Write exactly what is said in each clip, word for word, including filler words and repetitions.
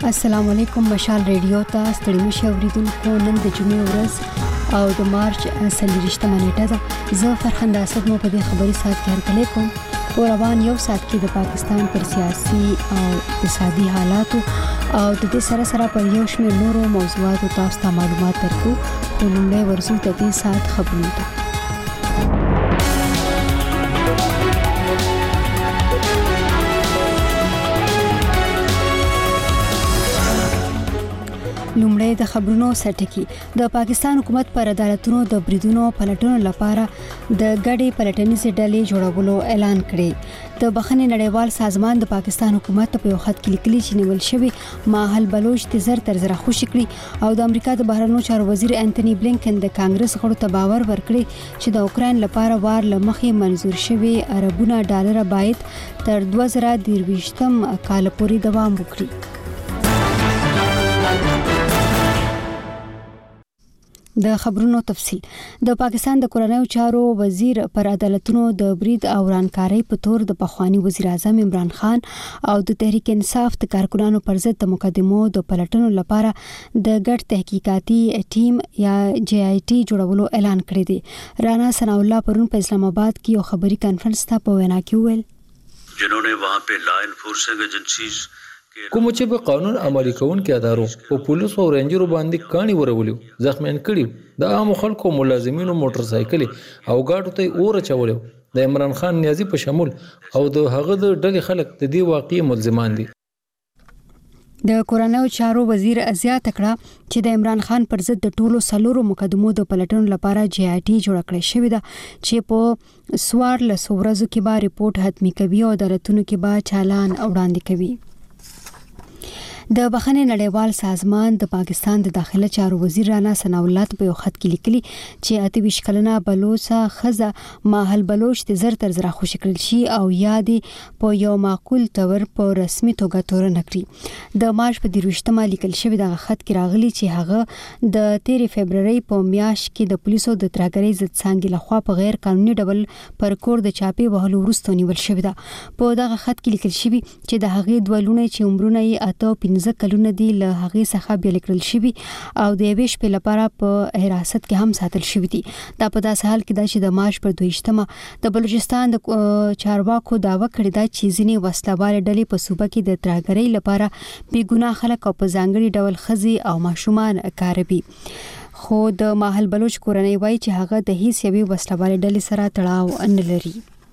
السلام علیکم مشال ریډیو ته ستړي مشه اوریدونکو. نن د جمعې ورځ او د مارچ څلورویشتمه نیټه ده. زه فرخنده اسد مو په دې خبري سات کې هرکلی کوم. په روان یو سات کې د پاکستان پر سیاسي او اقتصادي حالاتو او د دې سره سره پر یو شمېر نورو موضوعاتو تاسو ته معلومات درکو. خو لومړی ورځو د دې سات خبرونه ده. لومړی د خبرونو سرټکی. د پاکستان حکومت پر عدالتونو د بریدونو پلټنو لپاره د ګډې پلټنیزې ډلې جوړولو اعلان کړی. د بخښنې نړیوال سازمان د پاکستان حکومت په یو خط کې لیکلي چې نیول شوی ماحل بلوچ د زر تر زر خوشي کړی او د امریکا د بهرنیو چارو وزیر انټونی بلینکن د کانګرس غړو ته باور ورکړي چې د اوکرين لپاره وار لمخې منزور شوی اربونه ډالر باید تر دوه زره درویشتم کال پورې دوام وکړي. د خبرونو تفصیل. د پاکستان د کورنیو چارو وزیر پر عدالتونو د برید او رانکارۍ په تور د پخوانی وزیر اعظم عمران خان او د تحریک انصاف د کارکونانو پر ضد د مقدمو د پلټنو لپاره د ګډ تحقیقاتي ټیم یا جی آی ټي جوړولو اعلان کړی دی. رانا ثنا الله پرون په اسلام آباد کې یو خبري کانفرنس ته په وینا کې ویل جنہوں نے وہاں پہ لا انفورسنگ ایجنسیز کوم چې په قانون عملي کوونکو ادارو او پولیسو او رینجرو باندې کاني ورولو زخمیان کړي د عام خلکو ملازمینو موټر سایکل او گاډو ته اور چولو د عمران خان نیازي په شمول او د هغه د ډلې خلک د دې واقعي ملزمان دي. د کورنیو چارو وزیر ازیات کړه چې د عمران خان پر ضد د ټولو سلورو مقدمو د پلټنو لپاره جی آی ټي جوړ کړی شوی ده چې په سوار له سورزو کې با ریپورت حتمی کوي او عدالتونو کې با چالان وړاندې کوي. د بخښنې نړیوال سازمان د پاکستان د داخله چارو وزیر رانا ثنا الله په یو خط کې لیکلي چې اته ویشت کلنه بلوچه خزه ماحل بلوچ د زر تر زر خوشي کړل شي او یادې په یو معقول تور په رسمي توګه تور نکړي. د مارچ په درویشتمه لیکل شوی د خط کې راغلي چې هغه د تیرې فبرवरी په میاشت کې د پولیسو د ترګرۍ ضد څنګه لخوا په غیر قانوني ډول پر کور د چاپی وهلو وروسته نیول شوی ده. په دغه خط کې لیکل شوی چې د هغې دوه لونه چې عمرونه یې اته زه کلونه دی له هغه څخه بیل کړل شوی او د یوې شپې لپاره په حراست کې هم ساتل شوی دي. دا په داسې حال کې دا چې د مارچ پر دویشتمه د بلوچستان د چارواکو داوا کړی دا چې ځینې وسلهوال ډلې په صوبه کې د ترګرۍ لپاره بې ګناه خلک او په ځانګړي ډول ښځې او ماشومان کاروي. خو د ماحل بلوچ کورنۍ وایي چې هغه د هیڅ یوې وسلهوال ډلې سره تړاو نه لري.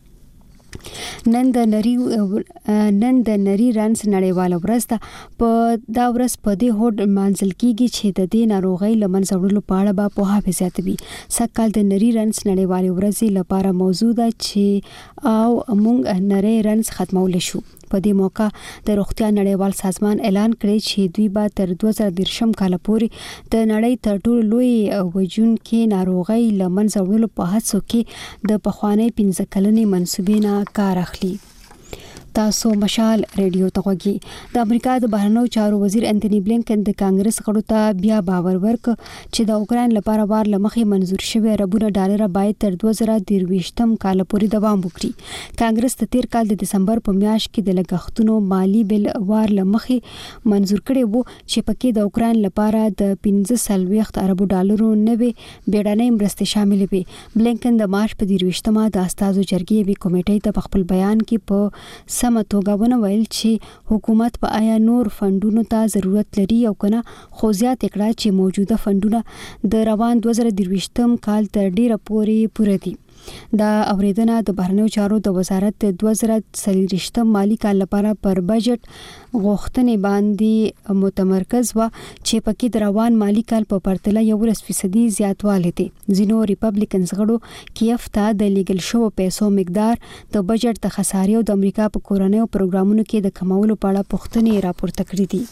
نن د نری نن د نری رنس نړیواله ورځ ده. په دا ورځ په دې هوډ منځل کیږي چې د دې ناروغۍ لمنځه وړلو په اړه به پوهاوی زیاتوي. سږکال د نری رنس نړیواله ورځ لپاره موضوع ده چې او موږ نری رنس ختمول شو. په دې موقع د روغتیا نړیوال سازمان اعلان کړی چې دوی به تر دوه زره دېرشم کال پورې د نړۍ تر ټولو لوی وژونکې ناروغۍ له منځه وړلو په هڅو کې د پخوانۍ پنځه کلنې منصوبې نه کار اخلي. تاسو مشال ریډیو ته غوږی. د امریکا د بهرنیو چارو وزیر انټونی بلینکن د کانګرس غړو ته بیا باور ورک چې د اوکرين لپاره وار لمخې منزور شوی اربونه ډالر باید تر دوه زره درویشتم کال پورې دوام وکړي. کانګرس د تیر کال د دسمبر په میاشت کې د لګښتونو مالی بل وار لمخې منزور کړي وو چې پکې د اوکرين لپاره د پنځه سلويخت اربو ډالرو نوي بیړنۍ مرستې شامل وي. بلینکن د مارچ په درویشتمه د استازو جرګې وی کمیټې ته خپل بیان کې په سم توګه ونه ویل چې حکومت په آیا نور فندونو ته ضرورت لري او کنه، خو زیات کړه چې موجوده فندونه د روان دوه زره درویشتم کال تر ډیره پورې پوره دي. دا اوریدنه د بهرنیو چارو د وزارت د دوه زره څلورویشتم مالی کال لپاره پر بجټ غوښتنې باندې متمرکز و چې پکې د روان مالی کال په پرتله یولس فیصدي زیاتوالی دی. ځینو ریپبلیکنز غړو کیف ته د لیګل شو پیسو مقدار د بجټ د خسارې او د امریکا په کورنیو پروګرامونو کې د کمولو په اړه پوښتنې راپورته کړې دي.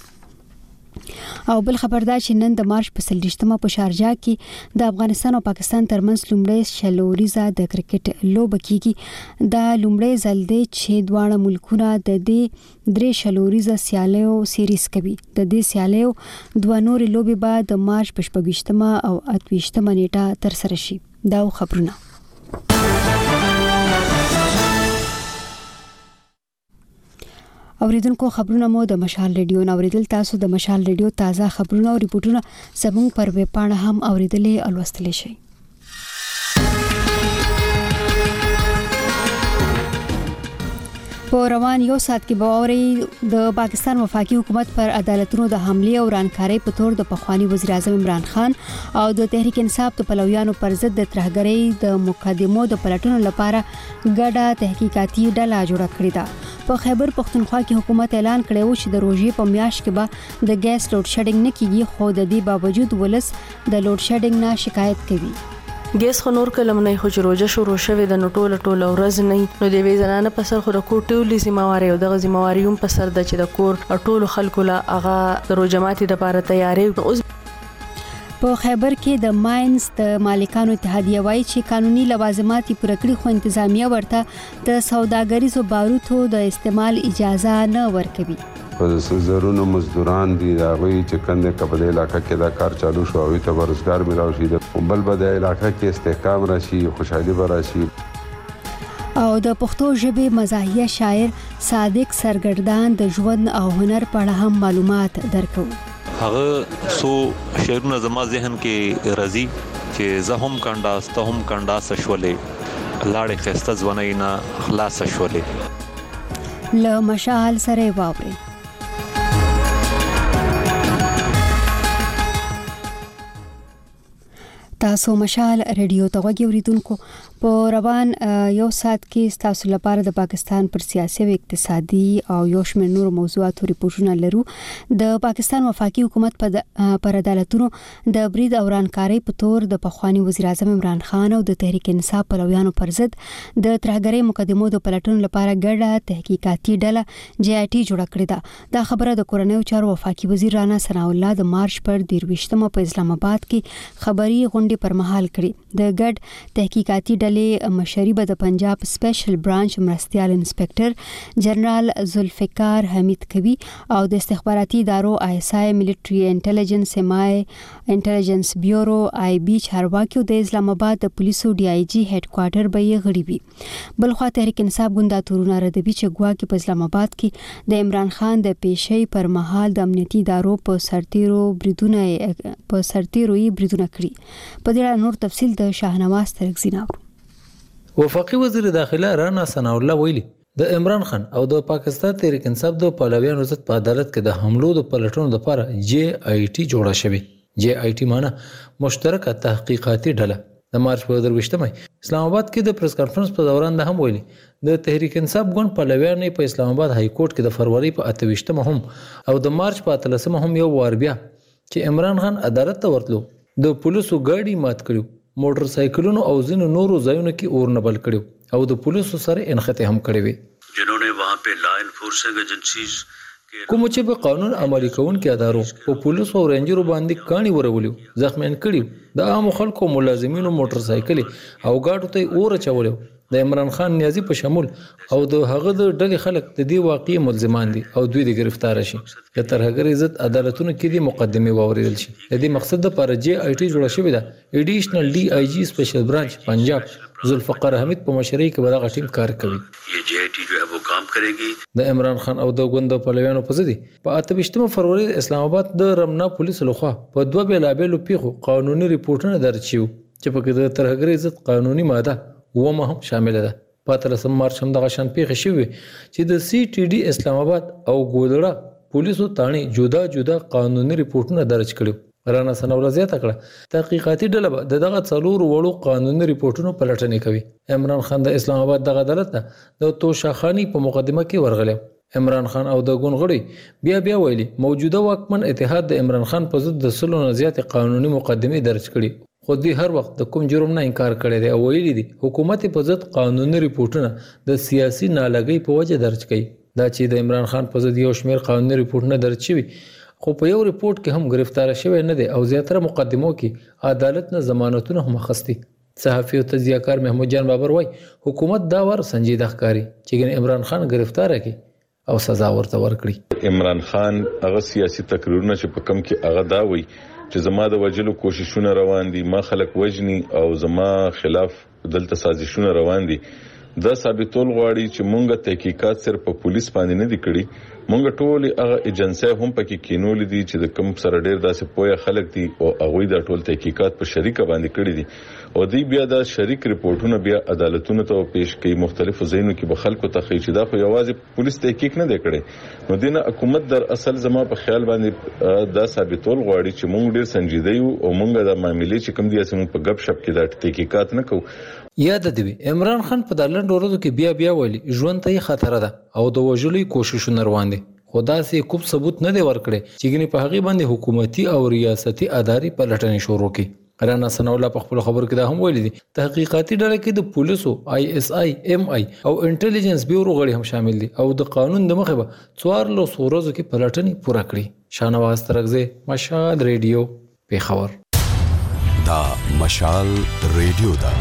او بل خبردار چې نن د مارچ په سلویشتمه په شارجه کې د افغانستان او پاکستان ترمنځ لومړی شلوریزه د کرکټ لوبه کیږي. دا لومړی ځل دی چې دواړه ملکونه د دې درې شلوریزه سیالیو سیریز کوي. د دې سیالیو دوه نورې لوبې به د مارچ په شپږویشتمه او اتهویشتمه نیټه ترسره شي. دا خبرونه. اوریدونکو خبرونه مو د مشال ریډیو نوریدل تاسو د مشال ریډیو تازه خبرونه او ریپورتونه زموږ پر ویب پاڼه هم اوریدلې او لوستلی شئ. په روان یو سات کې باوري د پاکستان وفاقي حکومت پر عدالتونو د حمله او رانکارۍ په تور د پخوانی وزیر اعظم عمران خان او د تحریک انصاف د پلویانو پر ضد د ترهګرۍ د مقدمو د پلټنو لپاره ګډه تحقیقاتي ډله جوړه کړې ده. په خیبر پختونخوا کې حکومت اعلان کړی و چې د روژې په میاشت کې به د ګیس لوډ شیډینګ نه کیږي، خو د دې باوجود ولس د لوډ شیډینګ نه شکایت کوي. ګیس خو نور کلم نه خو چې روزه شروع شوه د نټول ټول ورځ نه نو د وی زنانه په سر خو د کوټولې ذمہواری او د ذمہواری هم په سر د چې د کور ټول خلکو لا هغه د روزه ماتي د لپاره تیاری. په خیبر کې د ماینز د مالکانو اتحادیه وایي چې قانوني لوازمات پوره کړي خو انتظامیه ورته د سوداګریزو باروتو د استعمال اجازه نه ورکوي. په زرونو مزدوران دي هغوی چې کنده کپدې علاقه کې دا کار چالو شو او ته روزګار ملاو شي بل به د علاقه کې استحکام راشي، خوشحالي به راشي. او د پښتو ژبې مزاحیه شاعر صادق سرګردان د ژوند او هنر په اړه هم معلومات درکو. هغه سو شعرونه زما ذهن کې راځي چې زه هم کانډاس ته هم کانډاس شولې لاړې خسته ځوانینا خلاص شولې له مشال سره واوري. تاسو مشال ریډیو ته غوږی اوریدونکو. په روان یو سات کې تاسو لپاره د پاکستان پر سیاسي او اقتصادي او یو شمېر نور موضوعاتو ریپورتونه لرو. د پاکستان وفاقي حکومت پر عدالتونو د برید او رانکارۍ په تور د پخوانی وزیر اعظم عمران خان او د تحریک انصاف پلویانو پر ضد د ترهګرۍ مقدمو د پلټنو لپاره ګډه تحقیقاتي ډله جی آی ټي جوړه کړې ده. دا خبره د کورنیو چارو وفاقي وزیر رانا ثناء الله د مارچ پر دیرويشتمه په اسلام آباد کې خبري غونډې پر مهال کړي. د ګډ تحقیقاتي ډلې مشري به د پنجاب سپیشل برانچ مرستيال انسپکټر جنرال ذوالفقار حمید کوي او د استخباراتي ادارو آی اس آی ملټري انټيليجنس امای انټيليجنس بیورو آی بي چارواکي د اسلام آباد د پولیسو ډي آی جي هډ کوارټر به یې غړي وي. بلخوا تحریک انصاف ګوند تورونه ردوي چې ګواکي په اسلام آباد کې د عمران خان د پیشي پر مهال د امنیتي ادارو په سرتیرو بریدونه په سرتیروي بریدونه کړی. په دې اړه نور تفصیل د شاهنواز ترکزی ناوړو. وفاقي وزیر داخله رانا ثناء الله ویلي د عمران خان او د پاکستان تحریک انصاف د پلویانو ضد په عدالت کې د حملو د پلټنو لپاره جی آی ټي جوړه شوې. جی آی ټي معنی مشترکه تحقیقاتي ډله. د مارچ په درويشتمه اسلام آباد کې د پریس کانفرنس په دوران د هم ویلي د تحریک انصاف ګوند پلویان په اسلام آباد های کورټ کې د فروری په اتهویشتمه هم او د مارچ په اتلسمه هم یو وار بیا چې عمران خان عدالت ته ورتلو د پولیسو ګاډي مات کړو، موټر سایکلونو او ځینو نورو ځایونو کې اور نه بل کړو او د پولیسو سره انخته هم کړې وي. جنہوں نے وہاں پہ لا انفورسنگ ایجنسیز کوم چې په قانون عملي کوونکو ادارو په پولیسو او رینجرو باندې کاني ورولو زخمیان کړي د عام خلکو ملازمینو موټر سایکل او گاډو ته اور چولو. د عمران خان نیازی په شمول او د هغه د ډلې خلک د دې واقعي ملزمان دي او دوی د گرفتار شي. د ترهګر عزت عدالتونو کې د مقدمه واوریدل شي. د دې مقصد د پر جی آی ټي جوړه شوې ده. ایډیشنل ډي آی جی سپیشل برانچ پنجاب ذوالفقار حمید په مشرۍ کې بدغه ټیم کار کوي. یہ جی آئی ٹی جو ہے وہ کام کرے گی. د عمران خان او د ګوند پلویانو په ضد په اتهویشتمه فروری اسلام آباد د رمنا پولیس لخوا په دوه بیلابېلو پیښو قانوني ریپورتونه درج شوي چې په کې د ترهګر عزت قانوني ماده ومه هم شامل ده. په اتلسم مارچ هم دغه شان پیښه شوې چې د سی ټي ډي اسلام آباد او ګودړه پولیسو تانی جدا جدا قانوني ریپورتونه درج کړو. رانا ثناء الله زیاته کړه تحقیقاتي ډله به دغه څلور وړو قانوني ریپورتونو پلټنې کوي. عمران خان د اسلام آباد دغه عدالت د توشاخانی په مقدمه کې ورغلی. عمران خان او د ګوند غړي بیا بیا ویلي موجوده واکمن اتحاد د عمران خان په ضد د سلو نه زیات قانوني مقدمې درج کړي. خو دوی هر وخت د کوم جرم نه انکار کړی دی او ویلي دي حکومت په ضد قانوني ریپورتونه د سیاسي نالاګۍ په وجه درج کړي. دا چې د عمران خان په ضد یو شمېر قانوني ریپورتونه درج شوي خو په یو ریپورت کې هم گرفتار شوی نه دی او زیاتره مقدمو کې عدالت نه ضمانتونه هم اخستي. صحافي او تجزیه‌کار محمود جان بابر وایي حکومت دا ور سنجیده ښکاري چې عمران خان گرفتار کړي او سزا ورته ورکړي. عمران خان هغه سیاسي تقریرونه چې په کم کې هغه دا وایي چې زما د وجلو کوششونه روان دي، ما خلک وجني او زما خلاف دلته سازشونه روان دي دا ثابتول غواړي چې مونږه تحقیقات صرف په پولیس باندې نه دي کړی، مونږ ټول هغه ایجنسی هم پکې کینول دي چې د کم سره ډیر داسې پوهه خلک دي او هغه د ټول تحقیقات په شریکه باندې کړی دي او دوی بیا د شریک ریپورتونه بیا عدالتونو ته پیش کوي، مختلفو ځایونو کې به خلکو ته خي چې دا خو یوازې پولیس تحقیق نه دی کړی. نو دینه حکومت در اصل زما په خیال باندې دا ثابتول غواړي چې مونږ ډیر سنجیده یو او مونږ د معاملې چې کم دي اسمه په غب شپ کې د تحقیقات نه کوو. یاد دی عمران خان په دالند ورځو کې بیا بیا ویلي ژوند ته خطر ده او د وژلې کوششونه روان دي، خدا سي کوم ثبوت نه دی ورکړي چې ګنې په هغه باندې حکومتي او ریاستي ادارې پلټنې شروع کړي. رانا سنولا په خپل خبر کې دا هم ویلي دي تحقیقاتي ډله کې د پولیسو آی اس آی ایم آی او انټيليجنس بیورو غړي هم شامل دي او د قانون د مخه به څوار له سورزو کې پلټنې پوره کړي. شانواز ترغزه مشال ریډیو پیښور. دا مشال ریډیو دا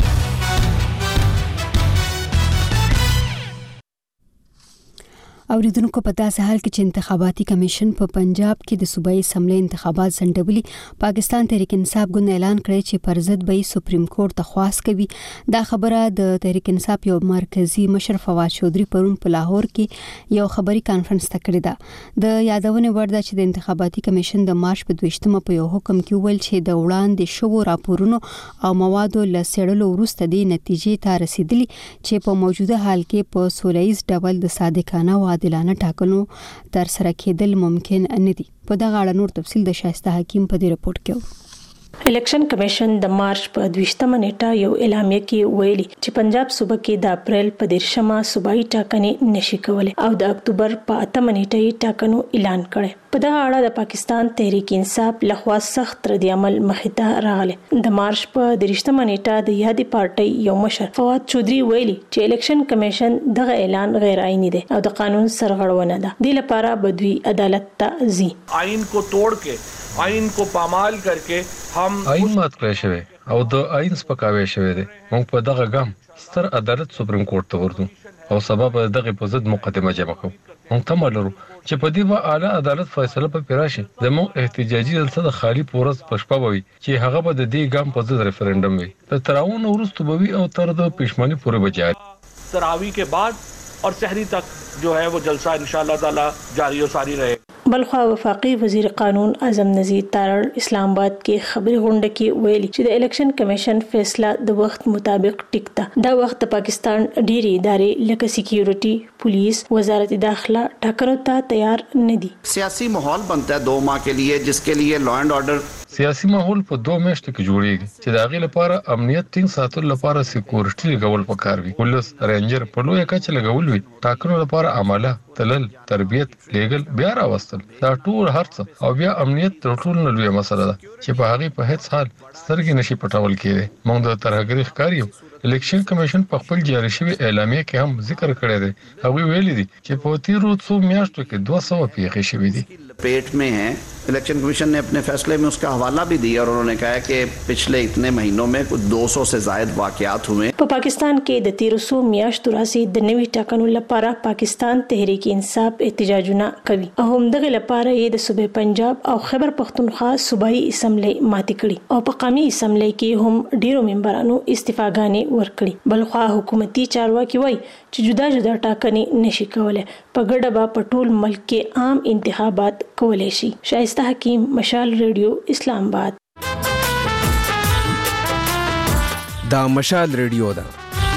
اوریدونکو په داسې حال کې چې انتخاباتي کمیشن په پنجاب کې د صوبایي اسمبلی انتخابات ځنډولي، پاکستان تحریک انصاف ګوند اعلان کړی چې پر ضد به سپریم کورټ ته خواست کوي. دا خبره د تحریک انصاف یو مرکزی مشر فواد چودھری پرون په لاهور کې یو خبري کانفرنس ته کړی ده. د یادونه وړ ده چې د انتخاباتي کمیشن د مارچ په دویشتمه په یو حکم کې ویل چې د وړاندې شوو راپورونو او موادو له څېړلو وروسته د نتیجې ته رسیدلی چې په موجوده حال کې په سولهییز ډول د صادقانه او عادلانه ټاکنو تر سره کېدل ممکن نه دي. په دغه اړه نور تفصیل د شایسته حکیم په دې رپورت کې. الیکشن کمیشن د مارچ په دویشتمه نیټه یو اعلامیه کې ویلي چې پنجاب صوبه کې د اپریل په دیرشمه صوبایي ټاکنې نشي کولای او د اکتوبر په اتمه نیټه یې ټاکنو اعلان کړي. په دغه اړه د پاکستان تحریک انصاف لخوا سخت رد عمل مخې ته راغلی. د مارچ په دیرشتمه نیټه د یادې پارټۍ یو مشر فواد چودھری ویلي چې الیکشن کمیشن دغه اعلان غیر آئینی دی او د قانون سرغړونه ده. د لپاره بدوی عدالت ته ځي. آئین کو توڑ کې آئین کو پامال کرके هم آئین مات کړی شوی او د آئین سپکاوی شوی دی. موږ په دغه ګام ستر عدالت سپریم کورټ ته ورځو او سبب دغه په ضد مقدمه جمع کوو. موږ تمه لرو چې په دې به اعلی عدالت فیصله په پیراشي. زموږ احتجاجي جلسه د خالی پورز پښپا وي چې هغه به د دې ګام په ضد ریفرندم وي. د تراون ورستو به وي او تر د پښمنی پورې بجای تراوی के बाद और सहरी तक जो है वो जलसा इंशाल्लाह ताला जारी और सारी रहे. بلخوا وفاقي وزیر قانون اعظم نذیر تارړ اسلام آباد کې خبري غونډه کې ویلي چې د الیکشن کمیشن فیصله د وخت مطابق ټیک ده. دا وخت د پاکستان ډېری ادارې لکه سکیورټي، پولیس، وزارت داخله ټاکنو ته تیار نه دي. سیاسي ماحول بنتا ہے دو ماہ کے لیے جس کے لیے لا اینڈ آرڈر سیاسي ماحول په دوه میاشتو کې جوړیږي چې د هغې لپاره امنیت ټینګ ساتلو لپاره سکیورټي لګول پکار وي. پولیس رینجر په لویه کچه لګول وي. ټاکنو لپاره عمله، تلل، تربیت، لیګل، بیا راوستل، دا ټول هرڅه او بیا امنیت تر ټولو لویه مسله ده چې په هغې په هیڅ حال سترګې نشي پټول کېدی. موږ د ترهګرۍ ښکار یو. الیکشن کمیشن په خپل جاری شوی اعلامیه کې هم ذکر کړی دی. هغوی ویلي دي چې په تیرو څو میاشتو کې دوه سوه پیښې شوې دي. पेट में है. इलेक्शन कमीशन ने अपने फैसले में उसका हवाला भी दिया और उन्होंने कहा कि पिछले इतने महीनों में कुछ दो सौ से जायद वाकयात हुए. په پاکستان کې د تیرو سو میاشتو راځي د نوي ټاکنو لپاره پاکستان تحریک انصاف احتجاجونه کوي او هم دغه لپاره یې د صوبې پنجاب او خیبر پختونخوا صوبایي اسمبلی ماتې کړي او په قومي اسمبلی کې هم ډیرو ممبرانو استعفاګانې ورکړي. بلخوا حکومتي چارواکي وایي چې جدا جدا ټاکنې نشي کولای. په ګډه به په ټول ملک کې عام انتخابات کولای شي. شایسته حکیم، مشال ریډیو، اسلام آباد. دا مشال ریډیو ده.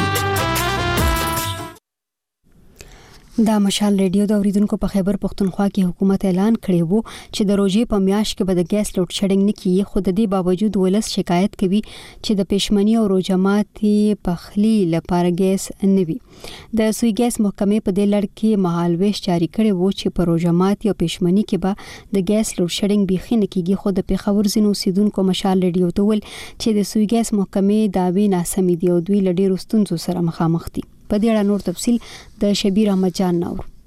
دا مشال ریډیو د اوریدونکو په خیبر پختونخوا کې حکومت اعلان کړی وو چې د روزي په میاشت کې به د ګیس لوډ شیډینګ نه کیږي، خو د دې باوجود ولس شکایت کوي چې د پېشمنی او روزماتي پخلی لپاره ګیس نه وي. د سوی ګیس محکمې په دې لړ کې مهالويش جاری کړی وو چې په روزماتي او پېشمنی کې به د ګیس لوډ شیډینګ بيخي نه کیږي، خو د پیښور ځینو اوسیدونکو مشال ریډیو ته ول چې د سوی ګیس محکمې داوی ناسمې دي او دوی له ډېرو ستونزو سره مخامخ دي. په دې اړه نور تفصیل د شبیر احمد جان نور.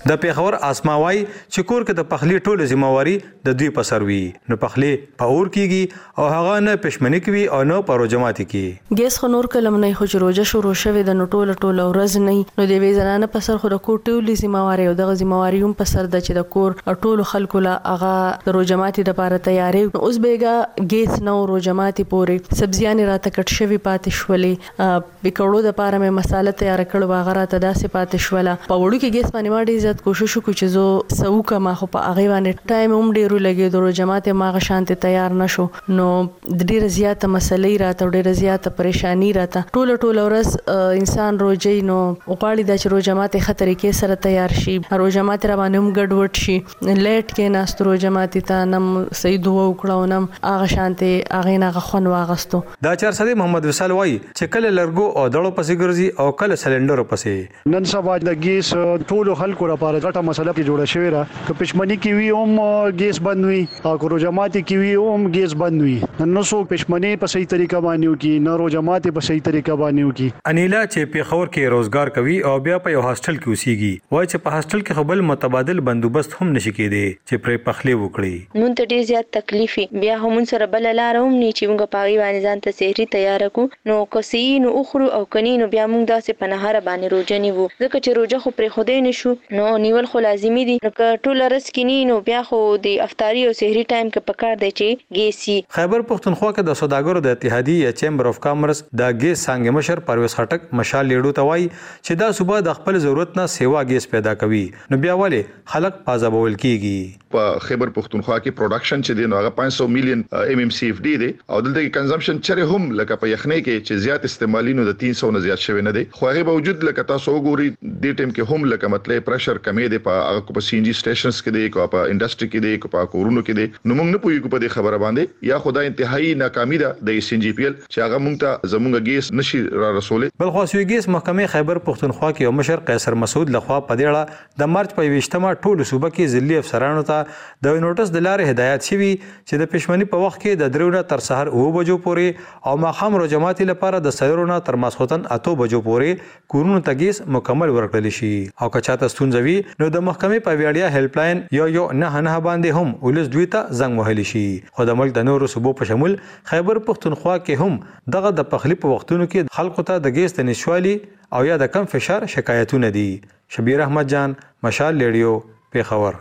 د پیښور اسماوي چې کور کې د پخلی ټوله ذمہواری د دوی په سر وي نو پخلی په اور کیږي او هغه نه پښمنی کوي او نه پرو جماعت کی ګیس خنور کلم نه خو روزه شروع شوه د ټوله ټوله ورځ نه نو د وی زنانه په سر خو د کور ټوله ذمہواری او د ذمہواری هم په سر د چې د کور ټولو خلکو لا هغه د روجماتي د لپاره تیاری اوس بیګه ګیس نو روجماتي پورې سبزیان راته کټ شوی پاتې شولې پکوړو د لپاره مې مساله تیار کړو هغه راته داسې پاتې شوله په وړو کې ګیس باندې ما ډیر زیات کوشش وکړ چې زه سوکه ما خو په هغه باندې ټایم هم ډیرو لګي د روجماتي ماغه شانته تیار نشو نو د ډیر زیاته مسلې راته ډیر زیاته پریشانی راته ټوله ټوله ورځ انسان روجي نو وقاړي د روجماتي خطرې کې سره تیار شي روجماتي را باندې هم ګډوډ شي لیټ کې ناست روجماتي ته نم صحیح دوه وکړو نم هغه شانته هغه نه غخون واغستو دا چار سره محمد وصال وای چې کله لرګو او دړو پسې ګرځي او کله سلندر پسې نن سبا د ګیس ټولو خلکو لپاره غټه مسله کې جوړه شوې را ک پښمنی کې وی هم ګیس بند وي او روجماتي کې وی هم ګیس بند وي نن نو پښمنی په صحیح طریقه باندې وکي نه روجماتي په صحیح طریقه باندې وکي انیلا چې په خور کې روزګار کوي او بیا په یو هاستل کې اوسېږي وای چې په هاستل کې خپل متبادل بندوبست هم نشي کېدی چې پر پخلی وکړي مونږ ته ډیر زیات تکلیف بیا هم سره بل لار هم نه چې موږ پاغي باندې ځان ته سحری تیار کو نو کوسي نو اخرو او کني نو بیا موږ داسې په نهار باندې روزه نیو ځکه چې روزه خو پر خدای نشو نو نیول خو لازمي دي نو ټول رس کینی نو بیا خو د افطاری او سحری ټایم کې پکار دی چې ګیسي خیبر پختونخوا کې د سوداګرو د اتحادیې یا چیمبر اف کامرس د ګیس څنګه مشر پرویز خټک مشال لیډو ته وای چې دا صوبه د خپل ضرورت نه سیوا ګیس پیدا کوي نو بیا ولې خلک پازابول کیږي په خیبر پختونخوا کې پروډکشن چې دی نو هغه پنځه سوه میلیون ایم ایم سی اف ډي دی او دلته کې کنزمپشن چره هم لکه په یخنۍ کې چې زیات استعمالي نو د تین سوه نه زیات شوی نه دی خو هغه باوجود لکه تاسو وګورئ د ټیم کې هم لکه مطلب پرشر کمی دی په هغه په سی ان جی سټیشنز کې دی کو په انډستری کې دی کو په کورونو کې دی نو موږ نه پوهیږو په دې خبره باندې یا خدای انتهایی ناکامي ده د سی ان جی پی ال چې هغه موږ ته زموږ ګیس نشي را رسولې بل خو سوي ګیس محکمه خیبر پختونخوا کې یو مشر قیصر مسعود لخوا په دې اړه د مارچ په ویشتمه ټول صوبه کې ځلي افسرانو ته د نوټس د لارې هدایت شوی چې د پښمنی په وخت کې د درونه تر سحر او بجو پورې او ماخام روجماتي لپاره د سایرونه تر ماسخوتن اتو بجو پورې کورونو ته ګیس مکمل ورکړل شي او که چاته ستونزوي نو د محکمې په ویاړیا هیلپ لاین یو یو نه نه باندې هم ولس دوی ته زنګ وهلی شي خو د ملک د نورو صوبو په شمول خیبر پختونخوا کې هم دغه د پخلی په وختونو کې خلکو ته د ګیس د نشوالي او یا د کم فشار شکایتونه دي شبیر احمد جان مشال لیډیو پیښور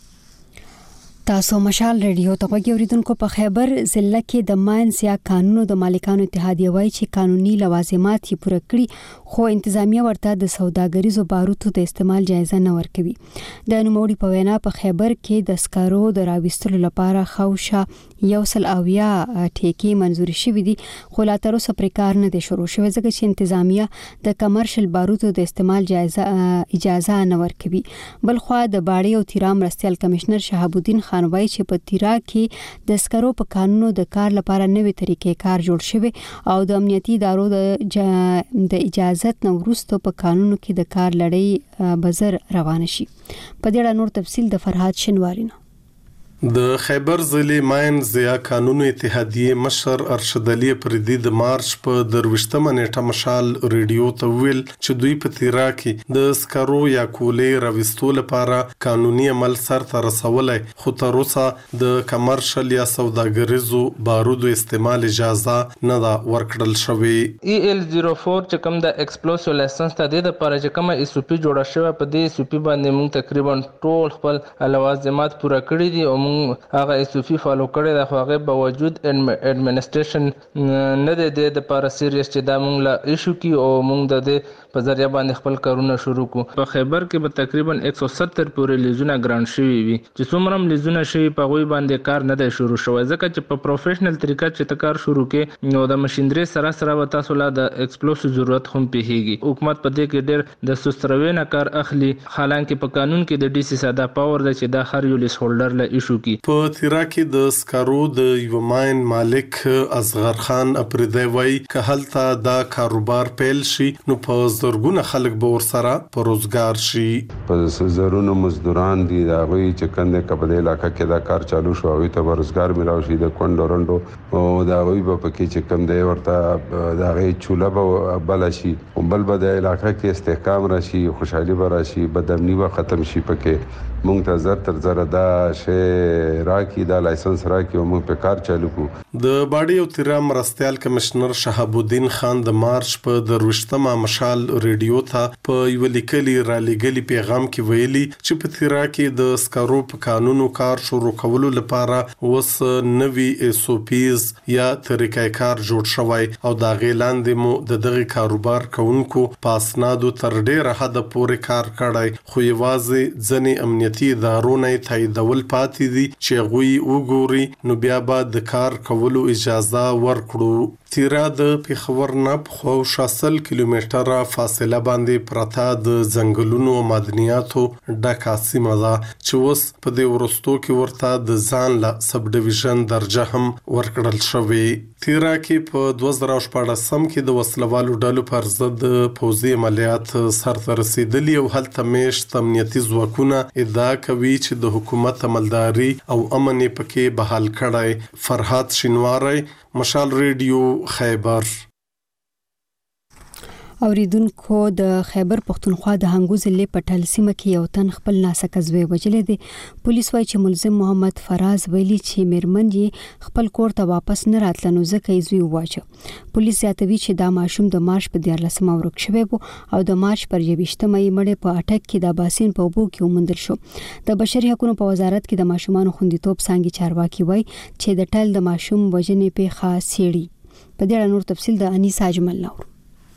تاسو مشال ریډیو ته غوږی اوریدونکو په خیبر ضلع کې د ماینز یا قانونو د مالکانو اتحادیه وایي چې قانوني لوازمات یې پوره کړي خو انتظامیه ورته د سوداګریزو باروتو د استعمال جایزه نه ورکوي د نوموړي په وینا په خیبر کې د سکارو د راوستلو لپاره خوشه یو سل اویا ټیکي منزوري شوې دي خو لا تر اوسه پرې کار نه دی شروع شوی ځکه چې انتظامیه د کمرشل باروتو د استعمال جایزه اجازه نه ورکوي بل خو د باړې او تیرا مرستیال کمشنر شهاب الدین خان وایي چې په تیرا کې د سکرو په قانونو د کار لپاره نوې طریقې کار جوړ شوی او د امنیتي ادارو د جا د اجازت نو وروسته په قانونو کې د کار لړۍ بزر روان شي په دې اړه نور تفصیل د فرهاد شنواری نه د خیبر ضلع ماینز یا قانونو اتحادیه مشر ارشد علي پردي د مارچ په درويشتمه نیټه مشال ریډیو ته ویل چې دوی په تیرا کې د سکرو یا کولې راوستو لپاره قانوني عمل سر ته رسولای خو تر اوسه د کمرشل یا سوداګریزو بارودو استعمال اجازه نه دا ورکړل شوی ای ال صفر چار چې کوم د ایکسپلوسیو لایسنس ته د لپاره چې کومه ای سو پی جوړه شوی په دې سو پی باندې موږ تقریبا ټول خپل لوازمات پوره کړی دي او هغه ایسوفي فالو کړی د هغه باوجود اډمنسټریشن نه دی د لپاره سیریس چې دا مونږ لا ایشو کی او مونږ د په ذریعہ باندې خپل کارونه شروع کو په خیبر کې به تقریبا یک سو ستر پورې لیزونه ګرانټ شوی وي چې څومره لیزونه شوی په غوي باندې کار نه دی شروع شوی ځکه چې په پروفیشنل طریقه چې کار شروع کې نو د ماشينري سره سره وتا سولا د ایکسپلوسیو ضرورت هم پیږي حکومت په دې کې ډېر د سستروي نه کار اخلي حالانکه په قانون کې د ډي سي ساده پاور د چې د هر یو لیس هولډر له ایشو کی. په تیرا کې د سکارو د یو ماین مالک اصغر خان اپریدی وای که هلته دا کاروبار پیل شي نو په زرګونه خلک به ورسره په روزګار شي. په زرونو مزدوران دي دا غوي چې کنده کبد علاقہ کې دا کار چالو شو او ته روزګار ملاو شي د کونډو رندو او دا غوي په کې چې کم دی ورته دا غي چوله به بل شي او بل به د علاقہ کې استحکام راشي خوشحالي به راشي بدامني به ختم شي پکې مونږ ته زر تر زر دا شی راکی دا لایسنس راکی او مونږ په کار چالو کو. د باډي او تیرا مرستيال کمشنر شهاب الدین خان د مارچ په دروشتمه مشال ریډیو ته په یو لیکلي را لګلي پیغام کې ویلي چې په تیرا کې د سکارو په قانونو کار شروع کولو لپاره وس نوي اس او پیز یا طریقې کار جوړ شوی او دا غیلاندې مو د دغه کاروبار کوونکو پاسنادو تر ډیره حد پورې کار کړای خو یوازې ځنې امنیتي ادارونه تاییدول پاتې دي چې غوي وګوري نو بیا به د کار کولو اجازه ورکړو. تیرا د پیښور نه په شاسل کیلومتره فاصله باندې پرتا د ځنګلونو او معدنیاتو ډکه سیمه ده چې اوس په دې ورستو کې ورته د ځان له سب ډیویژن درجه هم ورکړل شوې. تیرا کې په دوه زره شپږ سم کې د وسلوالو ډلو پر ضد پوځي عملیات سرته رسیدلي او هلته میشت امنیتي ځواکونه ادعا کوي چې د حکومت عملداري او امن پکې بحال کړای. فرحات شینواری، مشال ریډیو، خیبر. اوریدونکو د خیبر پختونخوا د هنګو ضلع په ټل سیمه کې یو تن خپل ناسکه زوی وجلې دي. پولیس وايي چې ملزم محمد فراز ویلي چې میرمن یې خپل کور ته واپس نه راتله نو ځکه یې زوی وواژه. پولیس زیاتوي چې دا ماشوم د مارچ په دیارلسمه ورک شوی و او د مارچ پر یویشتمه یې مړی په اټک کې د باسین په اوبو کې وموندل شو. د بشري حقوقو په وزارت کې د ماشومانو خوندیتوب څانګې چارواکي وایي چې د ټل د ماشوم وژنې پیښه څېړي. په دې اړه نور تفصیل د انیس اجمل نور.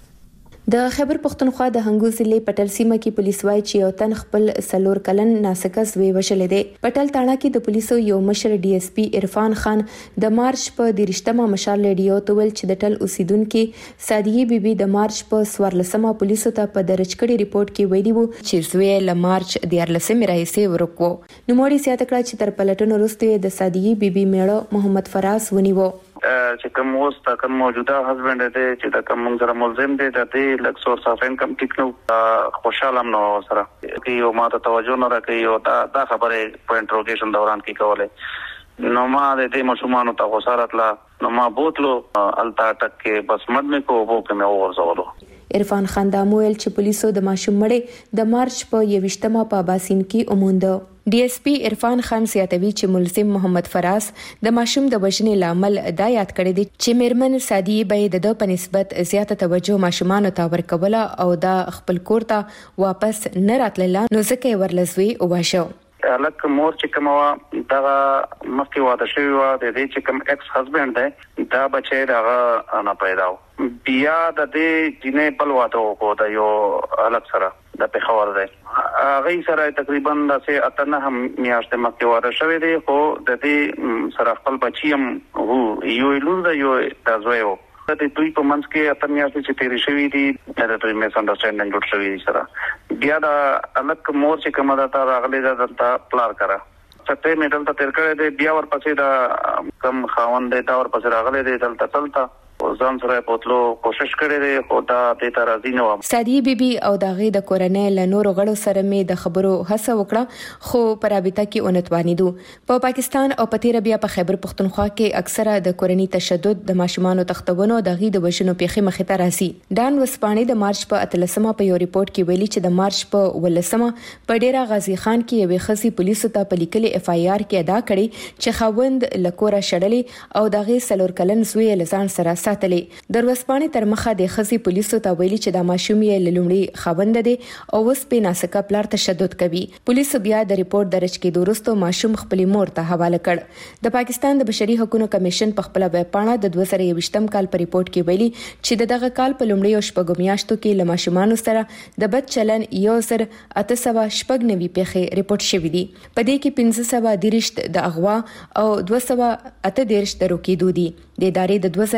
د خیبر پختونخوا د هنګو ضلع پټل سیمه کې پولیس وايي چې یو تن خپل سلور کلن ناسکه زوی وشلې دی. پټل تاڼه کې د پولیسو یو مشر ډي اس پی عرفان خان د مارچ په دیرشتمه مشال ریډیو ته ویل چې د ټل اوسیدونکو سادیه بیبي د مارچ په سوارلسمه پولیسو ته په درج کړي ریپورت کې ویلي وو چې زوی له مارچ دیارلسمه راهیسې ورکو. نو موري سیاته کړه چې تر پلټنو وروسته د سادیه بیبي میړه محمد فراز ونیو. چې کوم اوس تا کوم موجوده هسبند دی چې دا کوم سره ملزم دی د دې لک سورس اف انکم ټیک نو خوشاله نو سره کې یو ماته توجه نه راکې یو دا دا خبره په انټروګیشن دوران کې کوله نو ما د دې مشومان ته غوسارت لا نو ما بوتلو التا ټک کې بس مد مې کو وو کې مې ورزولو. عرفان خان دا مویل چې پولیسو د ماشوم مړی د مارچ په یویشتمه په باسین کې اوموند. ډي اس پی عرفان خان سیاتوي چې ملزم محمد فراز د ماشوم د وژنې لامل دا یاد کړی دی چې میرمن سادی به د په نسبت زیاته توجه ماشومان ته ورکوله او دا خپل کور ته واپس نه راتله نو ځکه ورلزوي او واښو. الک مور چې کومه دا مخکې واده شوی و د دې چې کوم ایکس هسبند دی دا بچی دغه نه پیدا بیا د دې جنې بل واده وکړو د یو الک سره د پیښور دی هغه سره تقریبا د سه اتنه هم میاشتې مخکې واده شوی دی خو د دې سره خپل بچی هم وو یو لور د یو تاسو د دوی په منځ کې اتم میاشتې چې تیرې شوې دي د دوی میس انډرسټانډینګ جوړ شوی دي سره بیا دا الک مور چې کومه دا راغلي دا دلته پلار کرا څه میډل ته تیر کړی دی بیا ورپسې دا کم خاوند دی دا ورپسې راغلی دی دلته تلته ځان سره پوتلو کوشش کړی دی خو دا د ترازی نه و. سادی بیبي او دغه د کورنۍ له نورو غړو سره مې د خبرو هڅه وکړه خو پر رابطه کې اونتوانی دو. په پاکستان او په تیر بیا په خیبر پختونخوا کې اکثره د کورنۍ تشدد د ماشومانو تختونو دغه د وشنو پیخي مخې ته راسي. ډان وسپانی د مارچ په اتلسمه په یو ریپورت کې ویلي چې د مارچ په ولسمه په ډیره غازی خان کې یو خصي پولیسو ته په لیکلي اف آی آر کې ادا کړي چې خوند لکوره شړلې او دغه سلور کلن زوی لزان سره ساتلې. دروسپانی تر مخه د خزي پولیسو ته ویلي چې د ماشوم یې لومړی خوند دي او اوس په ناسکه پلار تشدد کوي. پولیسو بیا د ریپورت درج کېدو وروسته ماشوم خپل مور ته حواله کړ. د پاکستان د بشري حقوقو کمیشن په خپل ویب پاڼه د دوه زره یوویشتم کال په ریپورت کې ویلي چې دغه کال په لومړی شپږ میاشتو کې له ماشومانو سره د بد چلن یو زر اته سوه شپږ نوي پیښې ریپورت شوې دي. په دې کې پنځه سوه دېرش د اغوا او دوه سوه اته دېرش د روکېدو دي. د ادارې د دوه زره دوه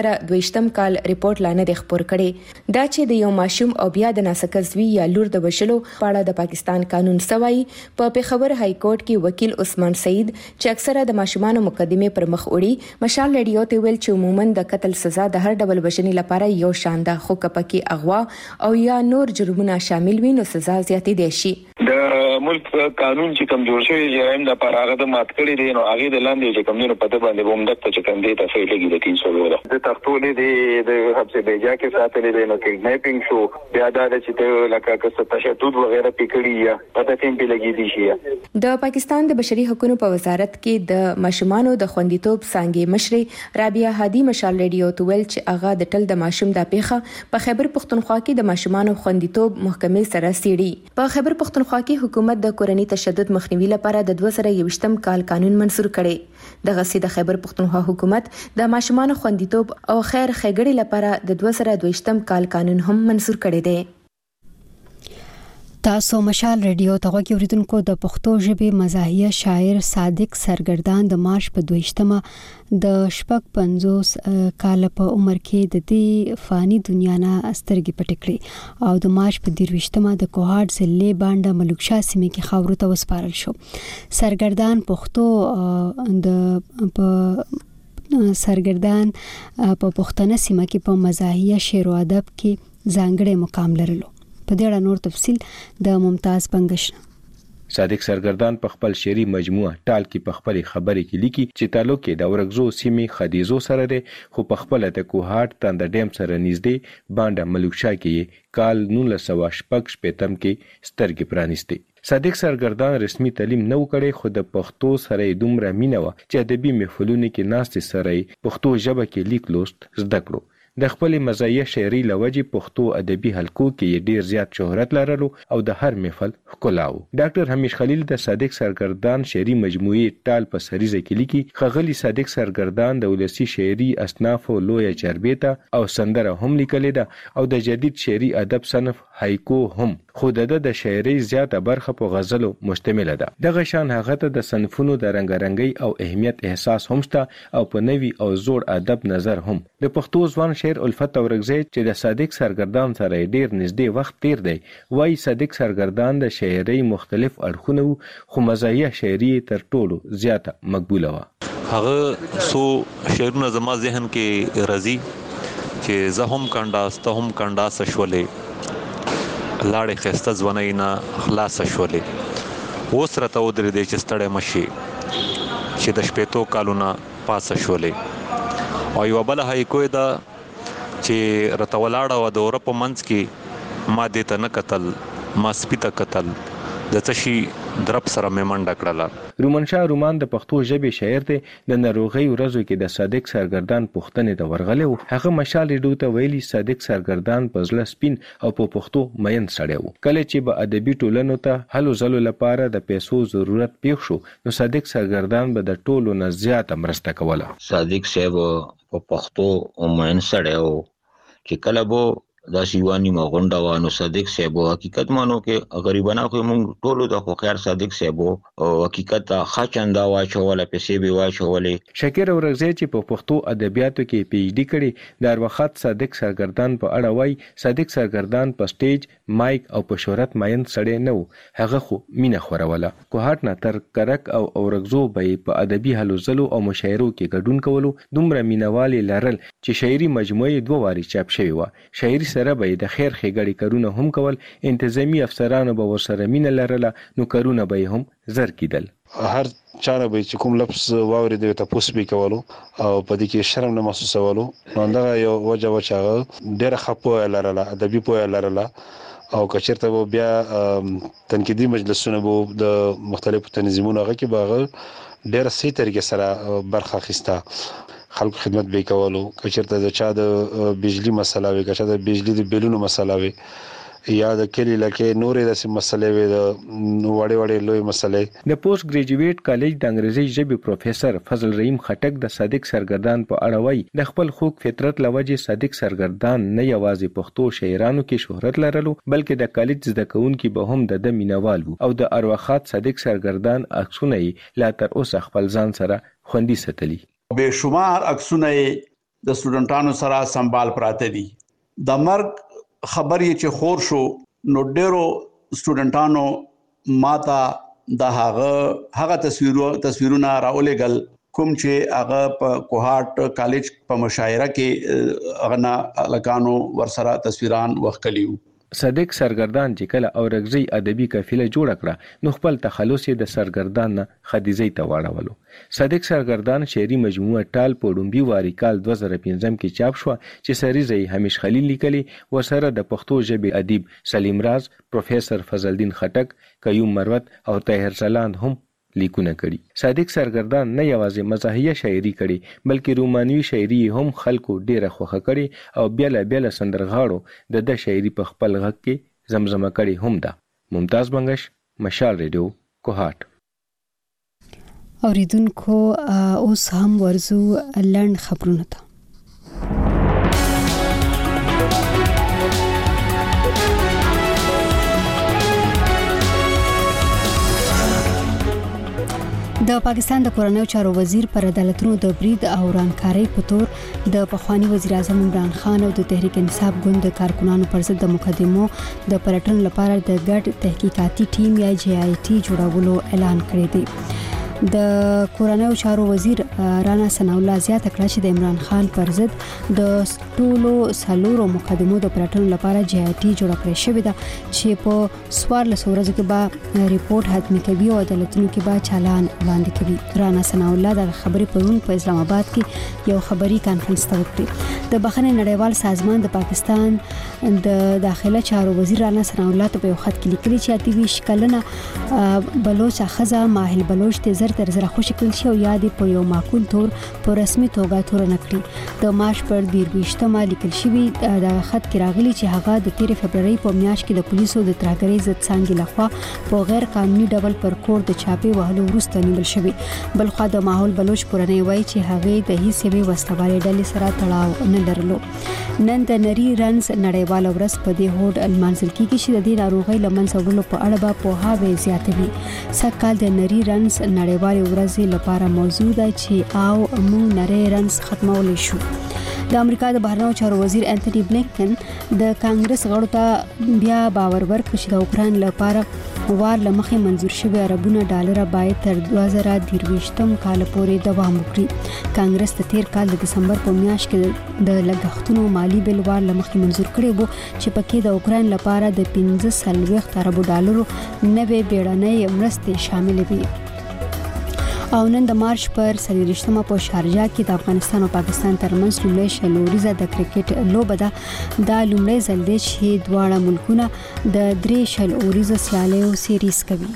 دویشتم کال ریپورت لا نه خبر کړي دا چې د یو ماشوم او بیا د ناسکزوی یا لور د وشلو پاړه د پاکستان قانون سوای په پیښور های کورټ کې وکیل عثمان سعید چې اکثره د ماشومان مقدمه پر مخ وړي مشال رادیو ته ویل چې عموما د قتل سزا د هر ډول وژنې لپاره یو شان ده خو کپکی اغوا او یا نور جرمونه شامل وي نو سزا زیاتې دي شي د ملک قانون چې کوم جوړ شوی جرایم د لپاره هغه د مات کړی دی نو هغه د لاندې چې کوم نه پته باندې بوم دغه چې کوم دی ته فعلي د تین سو ولا د تختولې دی د حبس بیجا کې ساتلې دی نو کډنیپینګ شو بیا دا چې ته لکه که تشدد وغیرہ پکړی یا پته تیم په لګی دي شي د پاکستان د بشري حقوقو په وزارت کې د ماشومانو د خوندیتوب څنګه مشر رابعه هادي مشال رادیو ته ویل چې هغه د ټل د ماشوم د پیخه په خیبر پختونخوا کې د ماشومانو خوندیتوب محکمې سره سیړي په خیبر پختونخوا کې حکومت د کورنۍ تشدد مخنیوي لپاره د دوه زره یوویشتم کال قانون منسور کړي د غسي د خیبر پختونخوا حکومت د ماشومانو خوندیتوب او خیر ښېګړې لپاره د دوه زره دویشتم کال قانون هم منسور کړي دی تاسو مشال رادیو ته غوږی اوریدونکو د پښتو ژبې مزاحیه شاعر صادق سرګردان د مارچ په دویشتمه د شپږ پنځوس کال په عمر کې د دې فانی دنیا نه سترګې پټې کړې او د مارچ په دیرويشتمه د کوهاټ ضلع بانډه ملوکشاه سیمې کې خاورو ته وسپارل شو سرګردان پښتو د په سرګردان په پښتنه سیمه کې په مزاحیه شعر او ادب کې ځانګړی مقام لرلو په دې اړه نور تفصیل د ممتاز بنگش صادق سرګردان په خپل شعري مجموعه ټال کې په خپل خبرې کې لیکي چې تعلق کې د ورغزو سیمې خدیزو سره دی خو په خپل د کوهاټ تند ډیم سره نږدې بانډه ملوکشاه کې کال نولس سوه شپږ شپېتم کې سترګې پرانیستي صادق سرګردان رسمي تعلیم نه وکړي خو د پښتو سره دومره مینه و چې ادبي محفلونو کې ناست سره پښتو ژبه کې لیک لوست زده کړو د خپل مزاحیه شعري لوجې پښتو ادبي حلقو کې ډیر زیات شهرت لرلو او د هر محفل ښکلاو ډاکټر حمیش خلیل د صادق سرګردان شعري مجموعه ټال په سریزه کې لیکي خغلی صادق سرګردان د ولسی شعري اصناف او لوی چربیتا او سندره هم لیکلې ده او د جدید شعري ادب صنف هایکو هم خو د د شاعري زیاته برخه په غزلو مشتمل ده دغه شان هغه ته د صنفونو د رنگارنګي او اهمیت احساس هم شته او په نوي او زوړ ادب نظر هم د پښتو ځوان شعر الفت اورغزی چې د صادق سرګردان سره ډیر نږدې وخت تیر دی وای صادق سرګردان د شاعري مختلف اړخونه خو مزاحیه شاعري تر ټولو زیاته مقبوله و هغه سو شعرونه زما ذهن کې راځي چې زه هم کانډاس ته هم کانډاس شولې لاړې خسته ځونینا خلاص شولې اوس راته ودرې دې چې ستړې مشي چې د شپېتو کالونه پاس شولې او یو بل هاي کوی دا چې راته ولاړه و د اورپ منځ کې ما دې ته نه قتل ما سپیته قتل د تشي درپ سره میمنډه کړله رومن شاه رومان د پښتو ژبې شاعر دی د ناروغي ورځو کې د صادق سرګردان پښتنې د ورغلو هغه مشال ډو ته ویلي صادق سرګردان په ځل سپین او په پښتو مین سړیو کله چې به ادبي ټولنو ته هلو زلو لپاره د پیسو ضرورت پیښ شو نو صادق سرګردان به د ټولو نه زیاته مرسته کوله صادق صاحب په پښتو مین سړیو چې کله بو دا شیوانی مغونډه وانو صادق صاحب حقیقت مانو کې غریبانو خو موږ ټولو د خو خیر صادق صاحب او حقیقت خاچندا واچول پیسې به واچولې شکر اورغزی چې په پښتو ادبیاتو کې پی ایچ ډی کړي د وخت صادق سرګردان په اړه وای صادق سرګردان په سټیج مایک او په شهرت ماین سړی نه و هغه خو مینه خوروله کوهاټ نه تر کرک او اورغزو به په ادبي هلو زلو او مشاعرو کې ګډون کولو دومره مینوالي لرل چې شاعري مجموعه دوه واري چاپ شوی و شاعري سره به د خیر ښېګړې کارونه هم کول انتظامی افسرانو به ورسره مینه لرله نو کارونه به هم زر کیدل هر چاره به چې کوم لفظ واوري د تاسو به کولو او په دې کې شرم نه محسوسولو نو دا یو وجه وچا ډېر خپو لرله ادبي پوهه لرله او کچرته بیا تنقیدي مجلسونه بو د مختلفو تنظیمونو هغه کې باغ ډېر سي طریقې سره برخه اخیسته خلکو خدمت به کولو کچرته د چا د بجلی مسله وي کچا د بجلی د بیلونو مسله وي یا د کلی لکه نورې د مسلې وي د وړې وړې لوی مسلې د پوسټ ګریجویټ کالج د انګریزي ژبې پروفیسور فضل رحیم خټک د صادق سرګردان په اړه وایي د خپل خوږ فطرت لوجې صادق سرګردان نه یوازې پښتو شاعرانو کې شهرت لرلو بلکې د کالج زده کوونکو به هم د مینوال او د ارواخات صادق سرګردان عکسونه لا تر اوسه خپل ځان سره خوندي ساتلي به شمار عکسونه د سټوډنټانو سره سنبال پراته دي. د مرګ خبر یې چې خور شو نو ډېرو سټوډنټانو ماته د هغه هغه تصویرو تصویرونه راولېږل کوم چې هغه په کوهاټ کالج په مشاعره کې هغه نه لکانو ورسره تصویران وښکلیو. صادق سرګردان چې کله اورګزی ادبي قافله جوړ کړه نو خپل تخلص یې د سرګردان نه خدیجې ته واړولو. صادق سرګردان شعري مجموعه ټال په ډومبي واري کال دوه زره پنځم کې چاپ شو چې سریزه همیش خلیل لیکلي ورسره د پښتو ژبې ادیب سلیم راز، پروفیسور فضل الدین خټک، قیوم مروت او طاهر سلاند هم لیکونه کړي. صادق سرګردان نه یوازې مزاحیه شاعري کړي بلکې رومانوي شاعري هم خلکو ډیره خوښه کړي او بیل بیل سندرغاړو د د شاعري په خپل غږ کې زمزمه کړي هم ده. ممتاز بنگش، مشال ریډیو، کوهاټ. اوریدونکو اوس هم ورزو لړن خبرونه ته. د پاکستان د کورنیو چارو وزیر پر عدالتونو د برید او رانکارۍ په تور د پخوانی وزیر اعظم عمران خان او د تحریک انصاف ګوند د کارکونانو پر ضد د مقدمو د پلټنو لپاره د ګډ تحقیقاتي ټیم یا جی آی ټي جوړولو اعلان کړی دی. د کورنیو چارو وزیر رانا ثناء الله زیاته کړه چې د عمران خان پر ضد د ټولو سلورو مقدمو د پلټنو لپاره جی آی ټي جوړ کړی شوی ده چې په څوارلس ورځو کې به ریپورت حتمي کوي او عدالتونو کې به چالان وړاندې کوي. رانا ثناء الله د خبرې پرون په اسلام آباد کې یو خبري کانفرنس ته وکړي. د بخښنې نړیوال سازمان د پاکستان د داخله چارو وزیر رانا ثناء الله ته په یو خط کې لیکلي چې اته ویشت کلنه بلوچ ښځه ماهل بلوچ ته تر زره خوشی کړل شي او یادې په یو معقول تور په رسمي توګه تور نه کړی. د مارچ پر دیرويشتمه لیکل شوی د خط کې راغلي چې هغه د تیر فبرवरी په میاشت کې د پولیسو د ترهګرۍ ضد څنګه لخوا په غیر قانوني ډول پر کور د چاپی وهلو وروسته نیول شوی. بلخوا د ماحول بلوچ پرانی وای چې هغه د هیڅ یوې وسلوالې ډلې سره تړاو نه لرلو. نن د نری رنز نړیوال ورځ په دې هوډ المنزل کې چې د دې ناروغي لمنځه وړلو په اړه به پوهاوی زیاتوي. سکهال د نری رنز نړیوال ورځې لپاره موضوع ده چې او موږ نری رنز ختمولی شو. د امریکا د بهرنیو چارو وزیر انټونی بلینکن د کانګرس غړو ته بیا باور ورکړ چې د اوکران لپاره وار لمخې منزور شوی اربونه ډالر باید تر دوه زره درویشتم کال پورې دوام وکړي. کانګرس د تیر کال د دسمبر په میاشت کې د لګښتونو مالی بل وار لمخې منزور کړی وو چې پکې د اوکران لپاره د پنځه سلويخت اربو ډالرو نوې بیړنۍ مرستې شامل وي. او نن د مارچ پر سلیریشتمه په شارجه کې د افغانستان او پاکستان ترمنځ لومړی شلوریزه د کرکټ لوبه ده. دا لومړی ځل دی چې دواړه ملکونه د درې شلوریزه سیالیو سیریز کوي.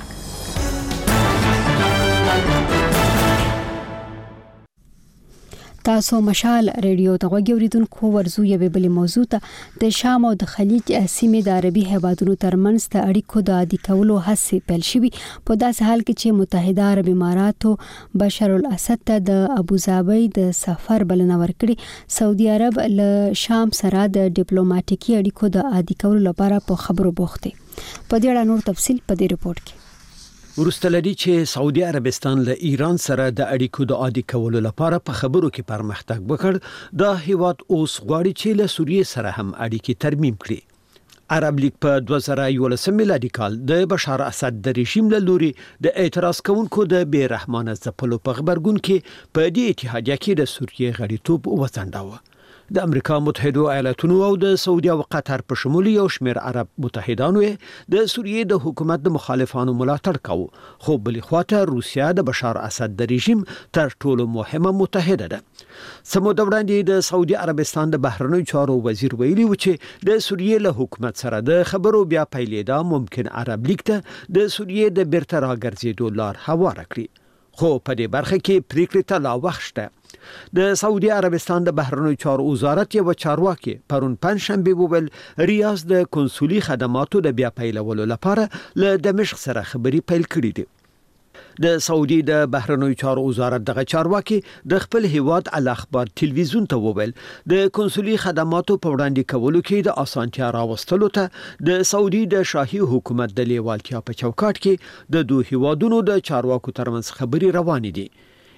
تاسو مشال ریډیو ته غوږی اوریدونکو ورزو یوې بلې موضوع ته د شام او د خلیج سیمې د عربي هیوادونو ترمنځ د اړیکو د عادي کولو هڅې پیل شوې په داسې حال کې چې متحده عرب اماراتو بشار الاسد ته د ابوظبي د سفر بلنه ورکړې. سعودي عرب له شام سره د ډیپلوماټیکي اړیکو د عادي کولو لپاره په خبرو بوخت دي. په دې اړه نور تفصيل په دې ریپورت کې. ورستلدي چې سعودي عربستان له ایران سره د اړیکو د عادي کولو لپاره په خبرو کې پرمختګ وکړ. دا هیواد اوس غواړي چې له سوریې سره هم اړیکې ترمیم کړي. عرب لیگ په دوه زره یولسم میلادي کال د بشار اسد د رژیم له لوري د اعتراض کوونکو د بې رحمانه ځپلو په خبرګون کې په دې اتحادیه کې د سوریې غړیتوب وڅنډاوه. د امریکا متحده ایالاتونو او د سعودي او قطر په شمول یو شمېر عرب متحدانو د سوریې د حکومت د مخالفانو ملاتړ کاوه. خو بل خواته روسیا د بشار اسد د رژیم تر ټولو مهمه متحده ده. سمو د وړاندې د سعودي عربستان د بهرنیو چارو وزیر ویلي و چې د سوریې له حکومت سره د خبرو بیا پیلېدا ممکن عرب لیگ ته د سوریې د بیرته راګرځېدو لار هواره کړي. خو په دې برخه کې پریکړې ته لا وخت شته. د سعودي عربستان د بهرنیو چارو وزارت یو چارواکي پرون پنځشنبه وویل ریاض د کنسولي خدماتو د بیا پیلولو لپاره له دمشق سره خبري پیل کړې دي. د سعودي د بهرنیو چارو وزارت دغه چارواکي د خپل هیواد الاخبار ټلویزیون ته وویل د کنسولي خدماتو په وړاندې کولو کې د اسانتیا راوستلو ته د سعودي د شاهي حکومت د لیوالتیا په چوکاټ کې د دوه هیوادونو د چارواکو ترمنځ خبري روانې دي.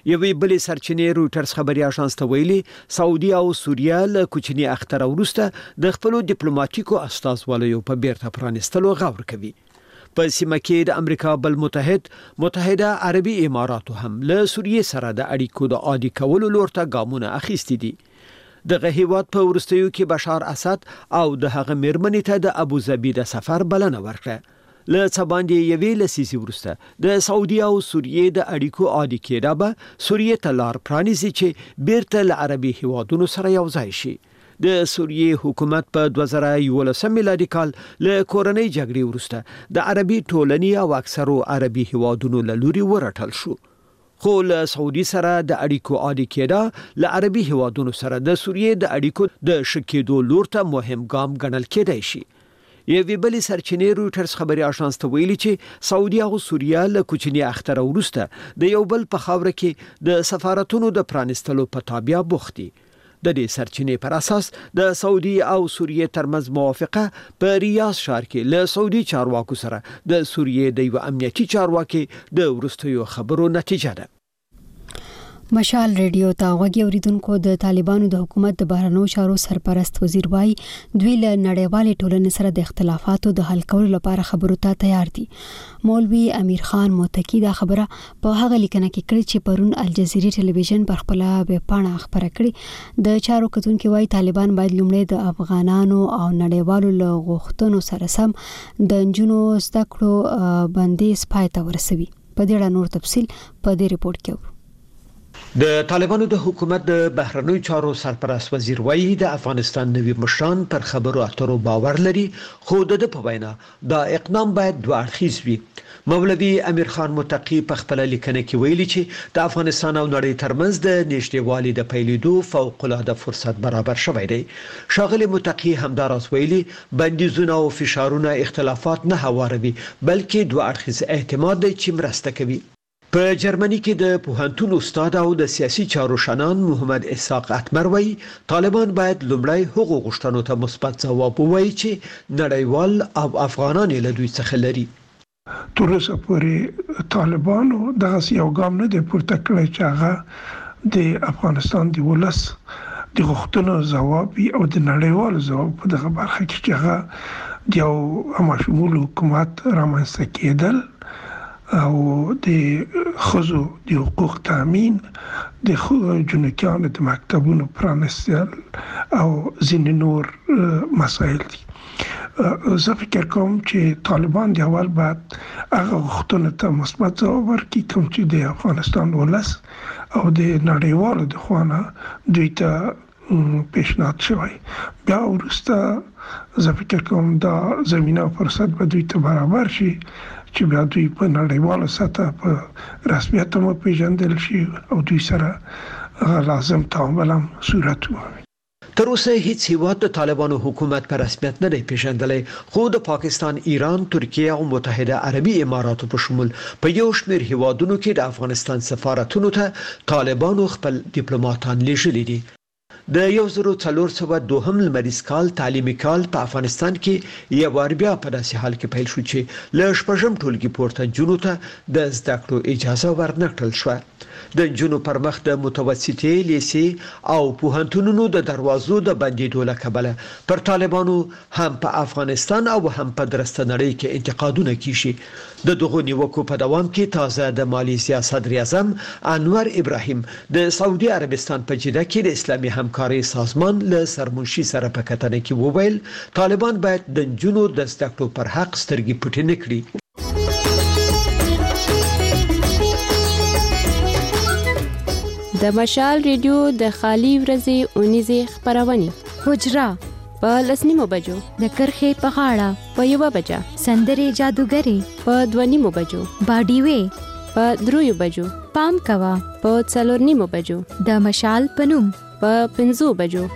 یوې بلې سرچینې رويټرز خبري اژانس ته ویلي سعودي او سوریه له کوچني اختر وروسته د خپل ډیپلوماټیکو استازوالیو په بیرته پرانستلو غور کوي. په سیمه کې د امریکا بل متحد متحده عربي اماراتو هم له سوریه سره د اړیکو د عادي کولو لور ته ګامونه اخیستي دي. دغه هیواد په وروستیو کې بشار اسد او د هغه میرمنې ته د ابوظبي د سفر بلنه ورکړه. له څه باندې یوې لسیزې وروسته د سعودي او سوریې د اړیکو عادي کېدا به سوریې ته لار پرانیزي چې بیرته له عربي هیوادونو سره یو ځای شي. د سوریې حکومت په دوه زره یولسم میلادي کال له کورنۍ جګړې وروسته د عربي ټولنې او اکثرو عربي هیوادونو له لوري ورټل شو. خو له سعودي سره د اړیکو عادي کېدا له عربي هیوادونو سره د سوریې د اړیکو د شکېدو لور ته مهم ګام ګڼل کېدای شي. یوې بلې سرچینې رويټرز خبري اژانس ته ویلي چې سعودي او سوریه له کوچني اختر وروسته د یو بل په خاوره کې د سفارتونو د پرانستلو په تابع بوختي. د دې سرچینې پر اساس د سعودي او سوریه ترمنځ موافقه په ریاض ښار کې له سعودي چارواکو سره د سوریه د یو امنیتي چارواکي د ورستیو خبرو نتیجه ده. مشال ریډیو ته غوږی اوریدونکو د طالبانو د حکومت د بهرنیو چارو سرپرست وزیر وای دوی له نړیوالې ټولنې سره د اختلافاتو د حل کولو لپاره خبرو ته تیار دي. مولوی امیر خان موتکی دا خبره په هغه لیکنه کې کړې چې پرون الجزیره ټلویزیون پر خپل ویب پاڼه خبره کړې. د چارو کتونکو وای طالبان باید لومړی د افغانانو او نړیوالو له غوښتنو سره سم د جنونو زده کړو بندیز پای ته ورسوي. په دې اړه نور تفصیل په دې ریپورت کې. د طالبانو د حکومت د بهرنیو چارو سرپرست وزیر وایي د افغانستان نوي مشران پر خبرو اترو باور لري، خو د په وینا دا اقدام باید دوه اړخیز وي. مولوی امیر خان متقی په خپل لیکنه کې ویلي چې د افغانستان او نړۍ ترمنځ د نږدېوالي د پیلېدو فوق العاده فرصت برابر شوی دی. شاغلی متقی همداراز ویلي بندیزونه او فشارونه اختلافات نه هواروي بلکې دوه اړخیز اعتماد دی چې مرسته کوي. په جرمني کې د پوهنتون استاد او د سیاسي چارو شنان محمد اسحاق اتمر وایي طالبان باید لومړی هغو غوښتنو ته مثبت ځواب ووایي چې نړیوال او افغانان له دوی څخه لري. تر اوسه پورې طالبانو دغه یو ګام نه دی پورته کړی چې هغه د افغانستان د ولس د غوښتنو ځواب او د نړیوال ځواب په دغه برخه کې چې هغه د یو همشمول حکومت رامنځته کېدل او د خزو د حقوق تامین د جنکیانو د مکتبونو پرانستل او ځینې نور مسایل دي. زه فکر کوم چې طالبان د اول بعد هغه غوښتنو ته مثبت ځواب ورکړي کوم چې د افغانستان ولس او د نړیوالو د خوانه دوی ته پیشنهاد شوی. بیا وروسته زه فکر کوم دا زمینه فرصت به دوی ته برابر شي چې بیا دوی په نړیواله سطح په رسمیت هم پیژندل شي او دوی سره لازم تعامل هم صورت ومومي. تر اوسه هیڅ هیواد د طالبانو حکومت په رسمیت نه دی پیژندلی، خو د پاکستان، ایران، ترکیه او متحده عربي اماراتو په شمول په یو شمېر هیوادونو کې د افغانستان سفارتونو ته طالبانو خپل ډیپلوماټان لیږلي دي. د یو زرو څلور سوه دوهم لمریز کال تعلیمي کال په افغانستان کې یو وار بیا په داسې حال کې پیل شو چې له شپږم ټولګي پورته جنونو ته د زده کړو اجازه ورنکړل شوه. د جنونو پر مخ د متوسطې، لیسې او پوهنتونونو د دروازو د بندېدو له کبله پر طالبانو هم په افغانستان او هم په درسته نړۍ کې انتقادونه کیږي. د دغو نیوکو په دوام کې تازه د مالیزیا صدر اعظم انور ابراهیم د سعودي عربستان په جده کې د اسلامي همکارۍ سازمان له سرمنشي سره په کتنه کې وویل طالبان باید د جنونو د زده کړو پر حق سترګې پټې نه کړي. د مشال ریډیو د خالی ورځې اونیزه خبرونه حجرا په لسنیمو بجو، د کرخې په غاړه په یو بجا، سندري جادوګری په دونیمو بجو، باډیوي په درویو بجو، پام کوا په څلورنیمو بجو، د مشال پنوم په پنځو بجو.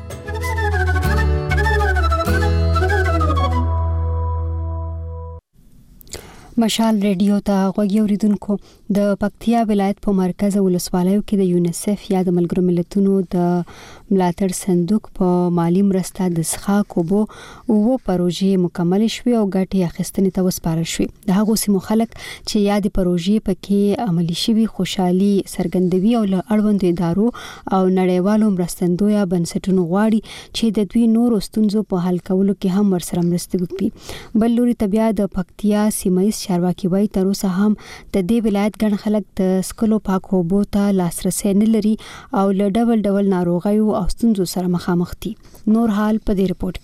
مشال ریډیو ته غوږی اوریدونکو د پکتیا ولایت په مرکز ولسوالیو کې د یونیسف یا د ملګرو ملتونو د ملاتړ صندوق په مالی مرسته د څښاک اوبو او پروژې مکمل شوې او ګټې اخیستنې ته وسپارل شوې. د هغو سیمو خلک چې یادې پروژې پکې عملي شوي خوشحالي څرګندوي او له اړوندو ادارو او نړیوالو مرستندویه بنسټونو غواړي چې د دوی نورو ستونزو په حل کولو کې هم ورسره مرسته وکړي. بل لوري ته بیا د پکتیا سیمه چارواکي وایي تر اوسه هم د دې ولایت ګڼ خلک د سکلو پاکو اوبو ته لاسرسي نه لري او له ډول ډول ناروغیو او ستونزو سره مخامخ دي. نور حال په دې رپورت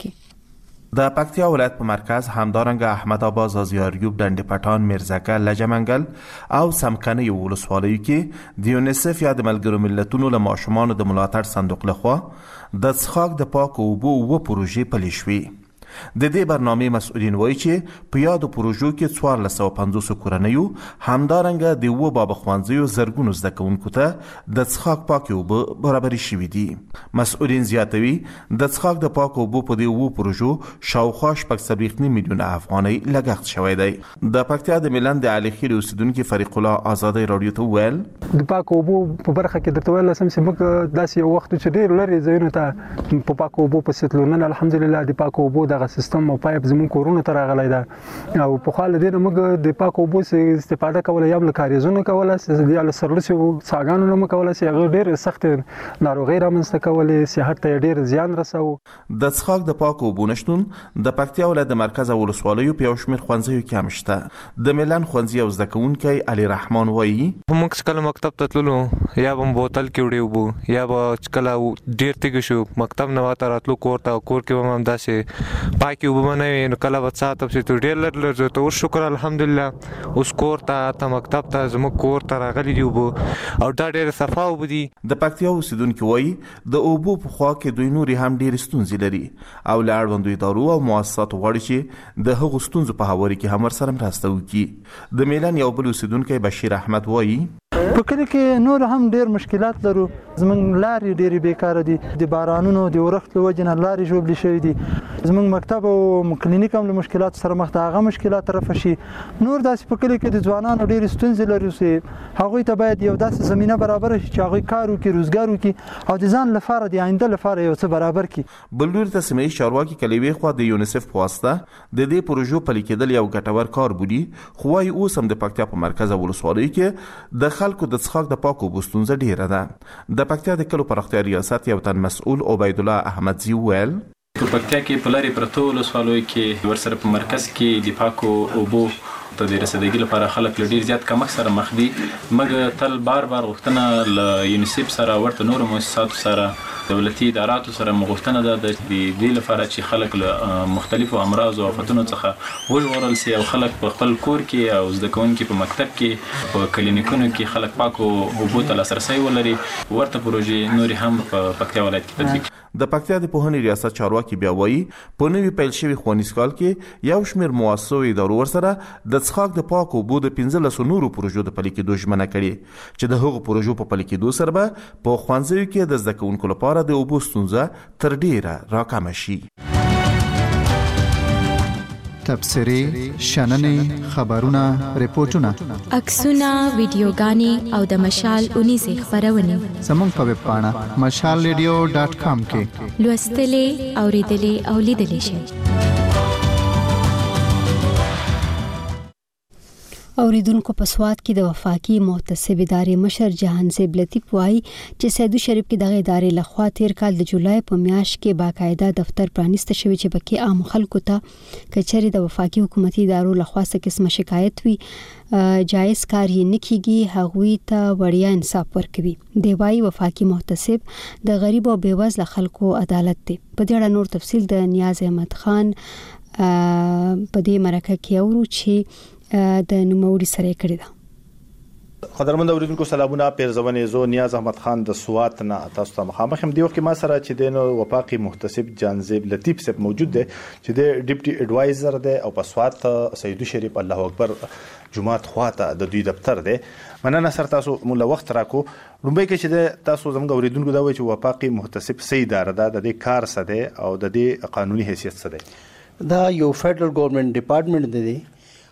کې د پکتیا ولایت په مرکز همدارنګه احمد آباد، زازیاریوب، ډنډ پټان، میرزکه، لجمنګل او سمکنه ولسوالیو کې د یونیسف یا د ملګرو ملتونو له ماشومانو د ملاتړ صندوق لخوا د څښاک د پاکو اوبو او پروژې پلي شوې. د دې برنامې مسؤلین وایي چې په یادو پروژو کې څوارلس سوه پنځوس کورنیو همدارنګه د اووه باب ښوونځیو زرګونو زده کوونکو ته د څښاک پاکې اوبه برابرې شوي دي. مسؤلین زیاتوي د څښاک د پاکو اوبو په دې اووه پروژو شاوخوا شپږ څلوېښت نیم میلیونه افغانۍ لګښت شوی دی. د پکتیا د ملن د علي خیل اوسیدونکي فریق الله آزادۍ راډیو ته وویل د پاکو اوبو په برخه کې درته ویل سم چې موږ داسې یو وخت چې ډېر لرې ځایونو ته په پاکو اوبو پسې تلو. نن الحمدلله د پاکو اوبو دغه سیستم او پایپ زموږ کورونو ته راغلی ده او په خاله دې موږ د پاکو اوبو څخه استفاده کوله یا له کاریزونو کوله یا له سرلسو څاګانو نه کوله چې هغه ډېر سخت ناروغي رامنځته کولې، صحت ته ډېر زیان رساو. د څښاک د پاکو اوبو نشتون د پکتیا ولایت د مرکز ولسوالیو په یو شمېر ښوونځیو کې هم شته. د ملن ښوونځي او زده کوونکی علي رحمان وایي موږ کله مکتب ته تللو یا به بوتل کې وړي اوبه یا به کله ډېر تږي شو مکتب نه واته راتلو کور ته کور کې به هم داسې پاکې اوبه نه وي نو کله به څه ته چې ډېر لږ لږ ته اوس شکر الحمدلله اوس کور ته ته مکتب ته زموږ کور ته راغلي دي اوبه او دا ډېرې صفا اوبه دي. د پکتیا اوسیدونکي وایي د اوبو په خوا کې دوی نورې هم ډېرې ستونزې لري او له اړوندو ادارو او مؤسساتو غواړي چې د هغو ستونزو په هواري کې هم ورسره مرسته وکړي. د میلان یو بل اوسیدونکی بشیر احمد وایي په کلی کې نور هم ډېر مشکلات لرو. زموږ لارې ډېرې بیکاره دي، د بارانونو د ورښت له وجې نه لارې ژوبلې شوي دي. زموږ مکتب او کلینیک هم له مشکلاتو سره مخ ده، هغه مشکلات رفع شي. نور داسې په کلی کې د ځوانانو ډېرې ستونزې لري چې هغوی ته باید یو داسې زمینه برابره شي چې هغوی کار وکړي، روزګار وکړي او د ځان لپاره د آینده لپاره یو څه برابر کړي. بل لوري ته سیمه ییز چارواکي که له یوې خوا د یونیسف په واسطه د دې پروژو پلي کېدل یو ګټور کار بولي، خو وایي اوس هم د پکتیا په مرکز ولسوالیو کې د خلکو د څښاک د پاکو اوبو ستونزه ډېره ده. د پکتیا د کلو پراختیا ریاست یو تن مسؤل عبیدالله احمدزي وویل په پکتیا کې په لارې پرتو ولسوالیو کې ورسره په مرکز کې د پاکو اوبو ته د رسیدګۍ لپاره خلک له ډېر زیات کمښت سره مخ دي. موږ تل بار بار غوښتنه له یونیسف سره ورته نورو مؤسساتو سره دولتي اداراتو سره مغوښتنه ده د دې لپاره چې خلک له مختلفو امراض او آفتونو څخه وژغورل سي او خلک په خپل کور کې او زده کوونکي په مکتب کې په کلینیکونو کې خلک پاکو اوبو ته لاسرسی ولري. ورته پروژې نورې هم په پکتیا ولایت کې تطبیق. د پکتیا د پوهنې ریاست چارواکي بیا وایي په نوي پیل شوي ښوونیز کال کې یو شمېر مؤسسو ادارو ورسره د څښاک د پاکو اوبو د پنځلسو نورو پروژو د پلي کېدو ژمنه کړې چې د هغو پروژو په پلي کېدو سره به په ښوونځیو کې د زده کوونکو لپاره د اوبو ستونزه تر ډېره راکمه شي. تبصرې، شننې، خبرونه، ریپورتونه، عکسونه، ویډیوګانې او د مشال اونیزې خپرونې زموږ په ویب پاڼه مشال ریډیو ډاټ کام کې لوستلې، اوریدلې او لیدلې شئ. اوریدونکو په سواد کې د وفاقي محتسب ادارې مشر جهانزیب لطیف وایي چې سیدو شریف کې دغه ادارې لخوا تیر کال د جولای په میاشت کې باقاعده دفتر پرانیسته شوی چې پکې عام خلکو ته کچري د وفاقي حکومتي ادارو لخوا څه قسمه شکایت وي جایز کار یې نه کیږي، هغوی ته وړیا انصاف ورکوي. دی وايي وفاقي محتسب د غریب او بیوزله خلکو عدالت دی. په دې اړه نور تفصیل د نیاز احمد خان په دې مرکه کې اورو چې د نوموړي سره کړی ده. قدرمن اوریدونکو سلامونه، پیرزونه زو نیاز احمد خان د سوات نه تاسو ته مخامخ هم دی. وخت ما سره چې د نو وفاقي محتسب جانزیب لطیف صاحب موجود دی چې د ډیپټي ایڈوایزر دی او په سوات سیدو شریف الله اکبر جمعات خواته د دوی دفتر دی. مننه سره تاسو موږ وخت راکو. لومبای کې چې تاسو زموږ اوریدونکو دا وایي چې وفاقي محتسب سې اداره ده، د دې کار څه دی او د دې قانوني حیثیت څه دی؟ دا یو فدرل ګورنمنت ډپارټمنټ دی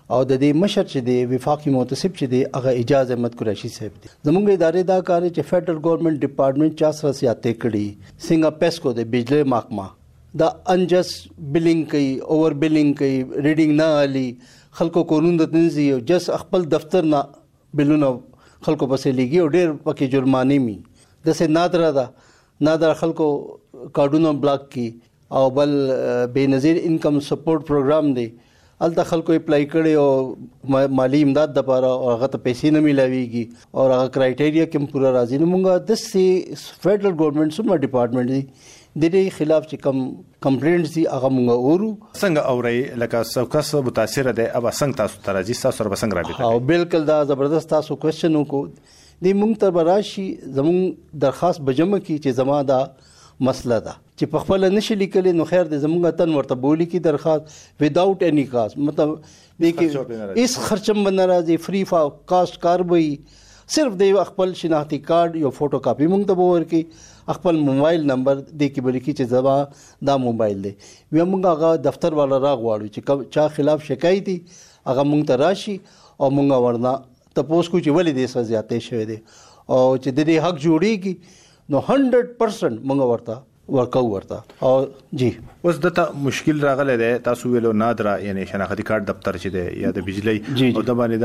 او د دې مشر چې دی وفاقي محتسب چې دی هغه اجازه احمد قریشي صاحب دی. زموږ ادارې دا کار چې فدرل ګورنمنت ډپارټمنټ چا سره سیاته کړي څنګه پیسکو د بجلی محکمه دا انجس بلینګ کوي اوور بلینګ کوي ریډینګ نه علي خلکو قانون د تنظیم او جس خپل دفتر نه بلونه خلکو پسې لګي او ډېر پکې جرمانه می د سه نادره ده نادر خلکو کارډونو بلاک کی او بل بے نظیر انکم سپورټ پروګرام دی الته خلکو اپلای کړي او مالی امداد د لپاره او هغه ته پیسې نه ملاويږي او هغه کرایټیریا کوم پورا راځي نو موږ د سي فدرل ګورنمنت سم ډپارټمنټ دی د دې خلاف چې کم کمپلینټس دي هغه موږ اورو څنګه اوري لکه څوکس متاثر ده اب څنګه تاسو ته راځي تاسو سره څنګه رابطه او بالکل دا زبردست تاسو کوېسچن وکړو د موږ تر براشي زموږ درخواست بجمع کی چې زما دا مسله ده چې په خپل نشي لیکل نو خیر دې زموږ تن ورته بولی کی درخواست وداوت اني کاست مطلب دې کې اس خرچم بن راځي فری کاسٹ کار وي صرف د خپل شناختی کارت یو فوټو کاپي موږ ته ورکی خپل موبایل نمبر دې کې بل کې چې زما دا موبایل دی وی موږ هغه دفتر والا راغواړو چې چا خلاف شکایت دي هغه موږ ته راشي او موږ ورنه تاسو کو چې ولې دې سره زیاتې شوی دی او چې د دې حق جوړیږي نو سل پرسنټ موږ ورته ورکو ورته او جی اوس دته مشکل راغله ده تاسو ویلو نادره یعنی شناختی کارت دفتر چې ده یا د بجلی او د باندې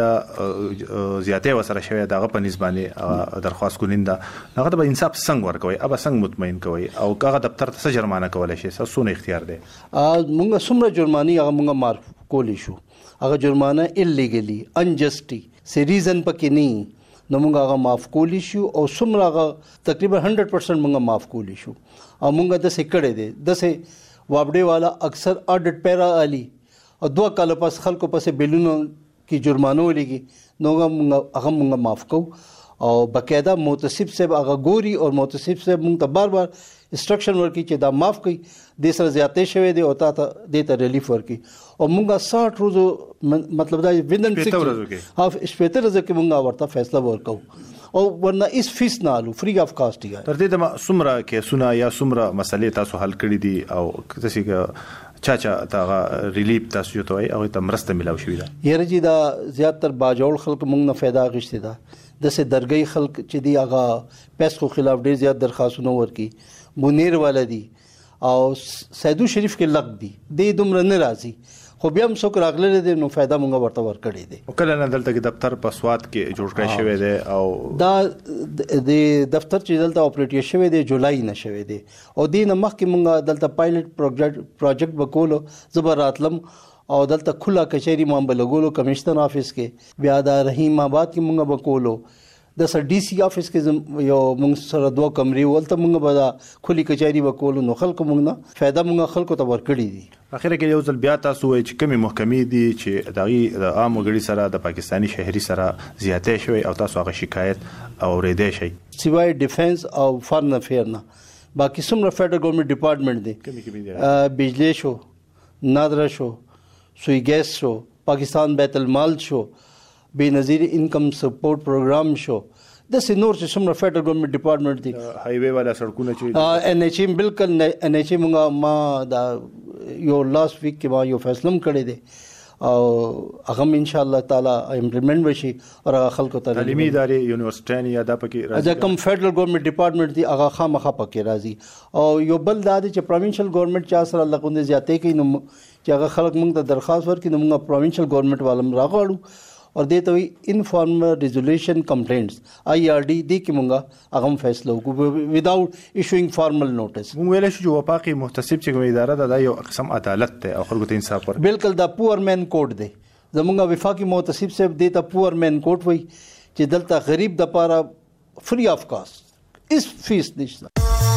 دا زیاتې وسره شوی دغه په نسبانه درخواست کولیندا هغه د انصاف څنګه ورکوي اب څنګه مطمئن کوي او هغه دفتر ته جرمانه کولای شي سونه اختیار ده موږ څومره جرمانی هغه موږ معاف کولی شو هغه جرمانه الیګلی انجسټي سي ریزن پکې نه نو موږ هغه معاف کولی شو او څومره هغه تقریبا سل پرسنټ موږ معاف کولی شو او موږ د سکړې دي د سه وابډي والا اکثر اډټ پیرا علي او دوه کال پس خلکو پسې بلونو کې جرمانه ولګي نو هغه موږ معاف کو او بقاعده محتسب صاحب هغه ګوري او محتسب صاحب موږ ته بار بار انسټرکشن ورکړي چې دا معاف کړي د سره زیاتې شوی دی او تا ته د ته ریلیف ورکړي او موږ ساठ روزو مطلب دا ویندن سکس ورځې هاف سپیټر ورځې کې موږ ورته فیصله ورکو او ورنه اس فیس نه الو فری اف کاست دی تر دې د سمره کې سنا یا سمره مسلې تاسو حل کړې دي او تاسو کې چا چا تا ریلیف تاسو ته وي او ته مرسته ملاو شوې ده یره جی دا زیاتره باجوړ خلک موږ نه फायदा غشته ده د سه درګي خلک چې دی هغه پیسو خلاف ډیر زیات درخواستونه ورکي مونیر ولدي او سیدو شریف کې لګ دي د دومره ناراضي خو بیا هم څوک راغلل دي نو फायदा مونږ ورته ورکړي دي کله نه دلته کې دفتر په سواد کې جوړ کړی شوی دی او دا د دفتر چې دلته اپریټ شوی دی جولای نه شوی دی او دین مخکې مونږ دلته پایلټ پروجیکټ پروجیکټ وکولو زبراتلم او دلته کھلا کچهری مام بلګولو کمشنر افیس کې بیا د رحیم آباد کې مونږ وکولو د سر ډي سي افیس کې یو مونږ سره دوه کمرې ولته مونږ به دا کھلی کچهری وکولو نو خلکو مونږ نه फायदा مونږ خلکو ته ورکړي دي اخر کې یو ځل بیا تاسو وایي چې کومې محکمې دي چې دغه عام وګړي سره د پاکستانی شهري سره زیاتې شوی او تاسو هغه شکایت اورېدې شي سیوای ډیفنس او فارن افیر نه باقي څومره فدرل ګورنمنت ډپارټمنټ دي بجلی شو نادره شو سوی گیس شو پاکستان بیت المال شو بے نظیر انکم سپورټ پروګرام شو د سينور چې څومره فدرل ګورنمنت ډپارټمنټ دي هایوي والا سړکونه چې ان ایچ ایم بالکل ان ایچ ایم ما دا یو لاست ویک کې ما یو فیصله کړی دی او هغه ان شاء الله تعالی امپلیمنٹ وشي او خلکو ته تعلیمي ادارې یونیورسيټي یا د پکې راځي دا کوم فدرل ګورنمنت ډپارټمنټ دی هغه خامخا پکې راځي او یو بل دا دی چې پروینشل ګورنمنت چا سره لګوندې زیاتې کوي نو چې هغه خلک موږ ته درخواست ورکړي نو موږ پروینشل ګورنمنت والم راغواړو اور دیته وی انفارمل ریزولوشن کمپلینټس آی آر ډي د کی مونږه هغه فیصله وکړو وداوت ایشوینګ فارمل نوټس مونږ ویل شو چې وفاقي محتسب چې کوم اداره ده دا یو قسم عدالت ته او خلکو ته انصاف ورکړي بالکل دا پور مین کوډ دی زمونږه وفاقي محتسب صاحب دیته پور مین کوډ وای چې دلته غریب د پاره فری اف کاست اس فیس نشته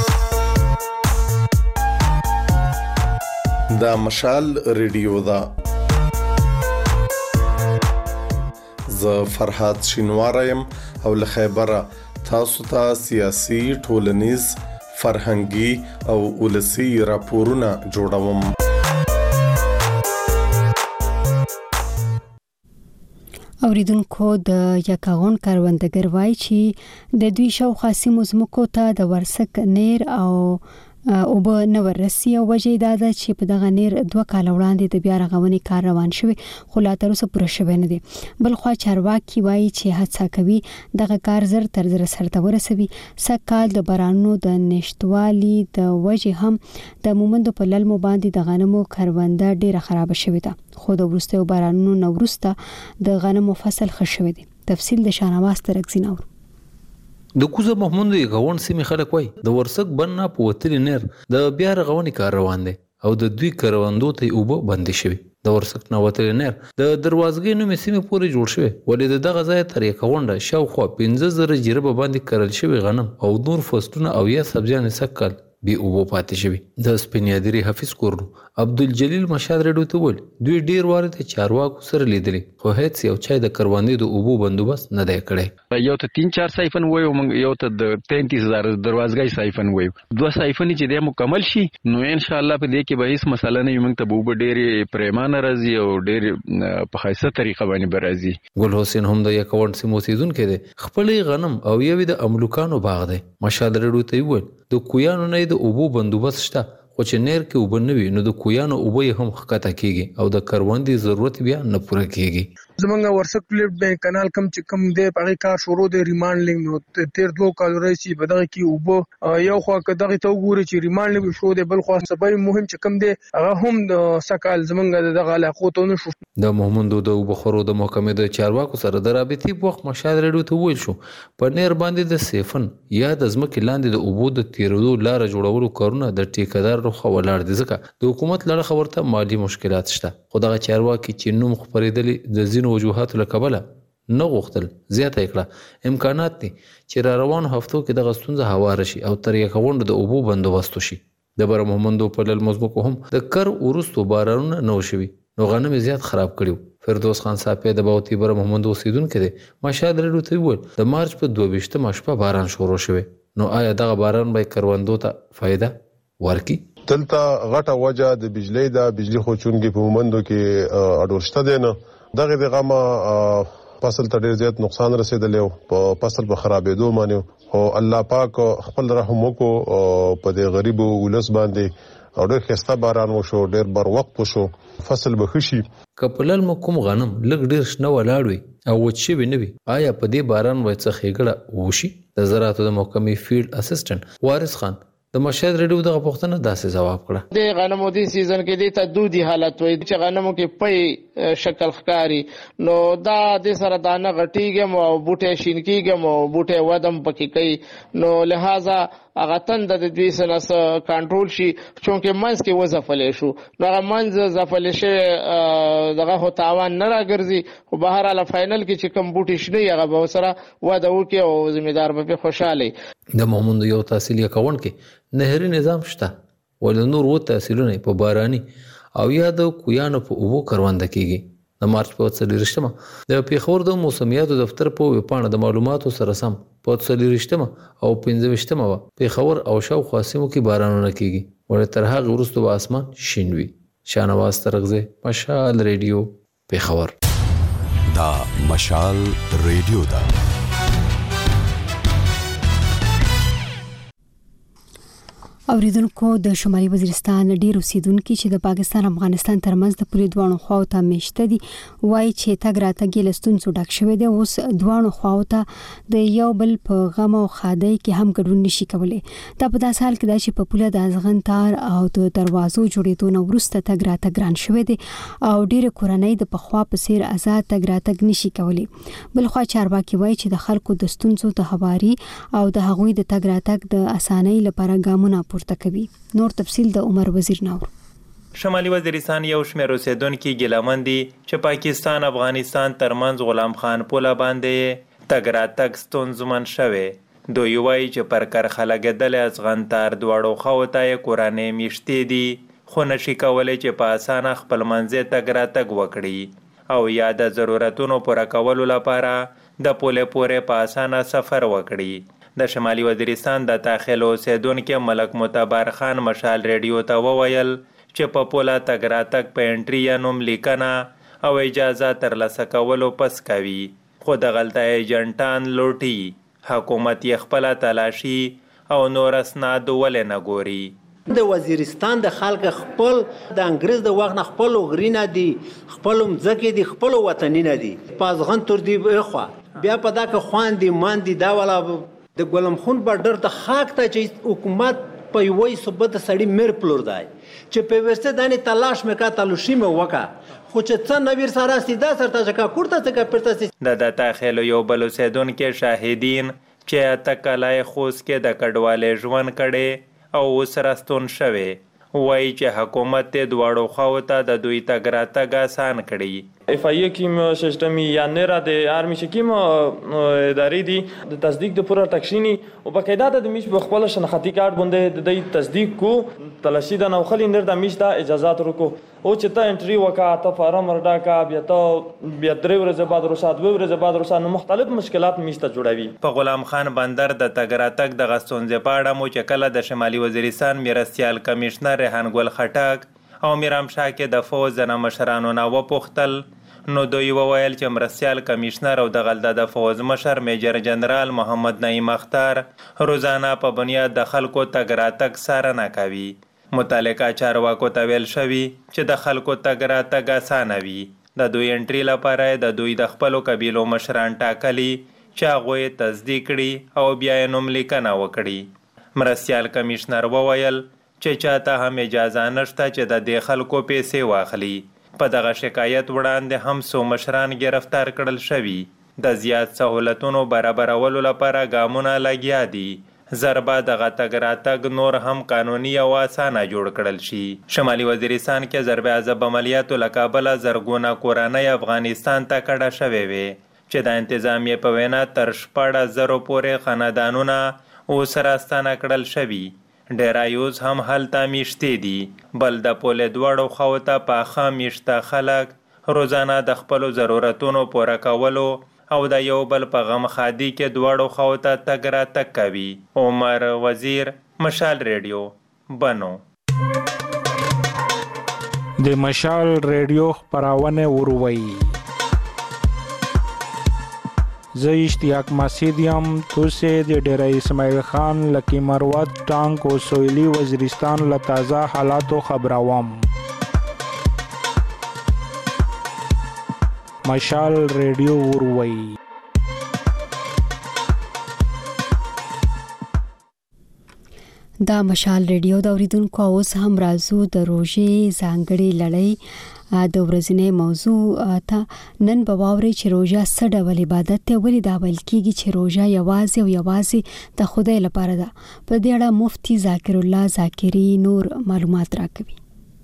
دا مشال ریډیو دا ز فرحات شینوارم او له خیبره تاسو ته سیاسي ټولنیز فرهنګي او ولسی راپورونه جوړوم اوریدونکو د یکاغون کاروندګر وای چې د دوی شاوخوا سیمو زمکو ته د ورسک نیر او او به نو رسي او وجې دا ده چې په دغه نیر دوه کال وړاندې د بیا رغونې کار روان شوی خو لا تر اوسه پوره شوی نه دی. بل خو چارواکي وایي چې هڅه کوي دغه کار زر تر زر سرته ورسوي. سکهال د بارانونو د نشټوالي د وجې هم د مومندو په للمو باندې د غنمو کرونده ډیره خراب شوې ده خو د وروستیو بارانونو نه وروسته د غنمو فصل ښه شوی دی. تفصیل د شاهنواز ترکزي نور. د کوزه محمود غون سیمې خلک وای د ورسک بننا په وتلی نیر د بیا رغونې کار روان دی او د دوی کروندو ته اوبه بندې شوی. د ورسک نه وتلی نیر د دروازګۍ نومې سیمې پورې جوړ شوی ولې د دغه ځای تر یې کونډه شاوخوا پنځه زره جریبه باندې کرل شوی غنم او نور فصلونه او یا سبزیان سکل بي اوبو پاتې شوی. د سپینیادری حفیظ کورنو عبدالجلیل مشاد رډو ته ول دوی ډیر واره ته چارواکو سره لیدلی خو هیڅ یو چای د کروندې د اوبو بندوبست نه دی کړی. یو ته تین چار سایفن وایو موږ یو ته د تینتیس هزار دروازګۍ سایفن وایو دوه سایفن چې د مکمل شي نو ان شاء الله په دې کې به هیڅ مسله نه وي. موږ ته به اوبه ډېرې پریمانه راځي او ډېرې په ښایسته طریقه باندې به راځي. ګل حسین هم د یکاونډ سیمو اوسېدونکی دی. خپلې غنم او یوې د املوکانو باغ دی. مشاد رډو ته وویل د کویانو نه د اوبو بندوبست شته خو چې نیر کې اوبه نه وي نو د کویانو اوبه هم ښکته کیږي او د کروندې ضرورت بیا نه پوره کیږي. زمونږ ورسک پلیټ بینک کانال کم چې کم دی په کار شروع دی ریمانډینګ نو تیر دوه کال راځي په دغه کې اوبه یو خو کداغه ته وګوري چې ریمانډینګ شو دی بل خو سبب مهم چې کم دی هغه هم د سکهال زمونږ دغه علاقو ته نشو. د محمود د وبخورو د محکمې د چارواکو سره د رابطې په وخت مشاد رډو ته ویل شو په نیر باندې د سیفن یا د ځمکې لاندې د اوبو د تیرودو لار جوړولو کارونه د ټیکدار رخه ولاړ دي ځکه د حکومت لړ خبرته مالی مشکلات شته. خو دغه چارواکي چې نوم خبرېدلې د ځینو وجوهاتو له کبله نه غوښتل زیاته کړه امکانات دي چې را روانو هفتو کې دغه ستونزه هواره شي او تر یې کونډ د اوبو بندوبست شي. د بر محمدو په لل مزمکو هم د کر ورستو بارانونه نو شوي نو غنم زیات خراب کړیو. فردوس خان صاحب د باوتی بر محمد اوسیدونکو دی. مشاد رډو ته ویل د مارچ په دوه ویشتمه شپه باران شروع شوی نو آیا دغه باران به کروندو ته فائدہ ورکړي؟ دلته غټه وجه د بجلی د بجلی خوچونګي په مومندو کې اډورشته دي نه دغه دغه فصل ته ډیر زیات نقصان رسیدلی او په فصل په خرابېدو باندې او الله پاک خپل رحم وکړو په دې غریب ولس باندې او ډیر خسته باران وشو ډیر بر وخت وشو فصل به خشي. کپلل مکم غنم لګ ډیر شنه ولاړ وي او وچی وي نه وي آیا په دې باران وای څه خېګړه وشي؟ د زراعتو د محکمې فیلډ اسسټنټ وارث خان د مشهد ریډیو دغه پوښتنه داسې جواب کړه. د غنمو د سیزن کې د تدودي حالت وي چې غنمو کې پي شکل ښکاری نو دا د سره دانه غټیږم او بوټه شین کیږم او بوټه ودم پکې کوي نو لہذا هغه تند د دوی سره کنټرول شي چونکه منځ کې وظفلې شو نو هغه منځ ظفلې شي دغه هو تاوان نه راګرځي او بهر اله فائنل کې چې کم بوټي شنه هغه به سره ودا وکي او ذمہدار به خوشاله. د محمود یو تحصیل یکون کې نهري نظام شته ول نور و تحصیلونه په باراني او یا د کویانو په اوبو کرونده کیږي. د مارچ په څلورشتمه د پیښور د موسمیاتو دفتر په وپانه د معلوماتو سره سم په څلورشتمه او پنځوشتمه پیښور او شاوخوا سیمو کې بارانونه کیږي ول تر هغه وروسته به اسمان شین وي. شاهنواز ترغزه مشال ریډیو پیښور. دا مشال ریډیو دا اوریدونکو د شمالي وزیرستان ډیر اوسیدونکو چې د پاکستان افغانستان ترمنځ د پوری دوانو خواو ته مشته دي وای چې تګ راتګ لستونزو ډک شوی دی اوس دوانو خواو ته د یو بل په غم او خادای کې هم ګډون نشي کولای. دا په داس حال کې دا چې په پوله د ازغن تار او د دروازو جوړېدو نو ورسته تګ راتګ ګران شوی دی او ډیر کورنۍ د پخوا په سیر آزاد تګ راتګ نشي کولای. بل خو چارواکي وای چې د خلکو د ستونزو د هواري او د هغوی د تګ راتګ د اسانۍ لپاره ګامونه پورته کوي. نور تفصیل د عمر وزیر نور. شمالي وزیرستان یو شمېر اوسیدونکي ګیلمن دي چې پاکستان افغانستان ترمنځ غلام خان پوله باندې تګ راتګ ستونزمن شوی. دوی وایي چې پر کرخه لګېدلې ازغنتار دواړو خواو ته یې کورنۍ میشتې دي خو نشي کولی چې په اسانه خپل منځي تګ راتګ وکړي او یا د ضرورتونو پوره کولو لپاره د پولې پورې په اسانه سفر وکړي. د شمالي وزیرستان د داخل اوسیدونکو ملک معتبر خان مشال ریډیو ته وویل چې په پوله تګ راتګ په انټري یا نوم لیکنه او اجازه ترلاسه کولو پس کوي خو دغلته ایجنټان لوټي حکومت یې خپله تلاشي او نور اسناد ولې نه ګوري. د وزیرستان د خلک خپل د انګريز د وخت نه خپل غرینه دي، خپل مځکې دي، خپل وطنینه دي. پازغن تر دی خو بیا په دا کې خوان دي مان دي دا ولا د ګلم خون بارډر د خاک ته چې حکومت په یوې صوبته سړی مر پلور دی چې په ورسته دانه تلاش مکا تلوشي مې وکا خو چې څنګه نویر سره سیدا سره ځکه کوړه څخه پرته د دتا خېلو یو بل اوسیدون کې شاهدین چې اتکلای خوس کې د کډواله ژوند کړي او وسرستون شوه وای چې حکومت ته دواړو خواو ته د دوی تګ راتګ آسان کړي. اف ای کیم سیستم یا نه را د آرمی شکیم ادارې دي د تصدیق د پوره تکشینی او بقاعده د میش بخپل شناختی کارت باندې د تصدیق کو تلاشی د نو خلی نر د میش د اجازهات ورکو او چې ته انټری وکا ته فارم ورډا کا بیا ته بیا درې ورځې بعد رخصت دوه ورځې بعد رخصت نو مختلف مشکلات میش ته جوړوي. په غلام خان بندر د تګ راتګ د غستونځ پاړه مو چې کله د شمالي وزیرستان میراثیال کمشنر ریحان ګل خټک او میرام شاه کې د فوز د مشرانو نه وپوښتل نو دوی وویل چې مرستیال کمشنر او د غلده د فوز مشر میجر جنرال محمد نعیم اختر روزانه په بنیاد د خلکو تګ راتګ څارنه کوي. متعلقه چارواکو ته ویل شوي چې د خلکو تګ راتګ اسانه وي. د دوی انټري لپاره د دوی د خپلو قبیلو مشران ټاکلي چې هغوی یې تصدیق کړي او بیا یې نوملیکنه وکړي. مرستیال کمشنر وویل چې چاته هم اجازه نشته چې د دې خلکو پیسې واخلي. په دغه شکایت وړاندې هم څو مشران گرفتار کړل شوي. د زیات سهولتونو برابرولو لپاره ګامونه لګیا دي. ضربه دغه تګ راتګ نور هم قانوني او اسانه جوړ کړل شي. شمالي وزیرستان کې ضرب عذاب عملیاتو له کابله زرګونه کورنۍ افغانستان ته کډه شوې وې چې د انتظامیې په وینا تر شپاړس زرو پورې خاندانونه اوس راستانه کړل شوي. ډیرایوز هم هلته میشتې دي. بل د پولې دواړو خواو ته پاخه میشته خلک روزانه د خپلو ضرورتونو پوره کولو او د یو بل په غم خادي کې دواړو خواو ته تګ راتګ کوي. عمر وزیر، مشال ریډیو، بنو. د مشال ریډیو خپرونه وروي. زه اشتیاق مسعود یم. تاسو د ډیره اسماعیل خان لکی مروت ټانک او سویلی وزیرستان له تازه حالاتو خبروم. مشال ریډیو وروي. دا مشال ریډیو د اوریدونکو اوس هم راځو د روژې ځانګړي لړۍ د ورځنۍ موضوع ته. نن به واوري چې روژه څه ډول عبادت ته ولې دا ویل کیږي چې روژه یوازې او یوازې د خدای لپاره ده. په دې اړه مفتي ذاکر الله ذاکری نور معلومات راکوي.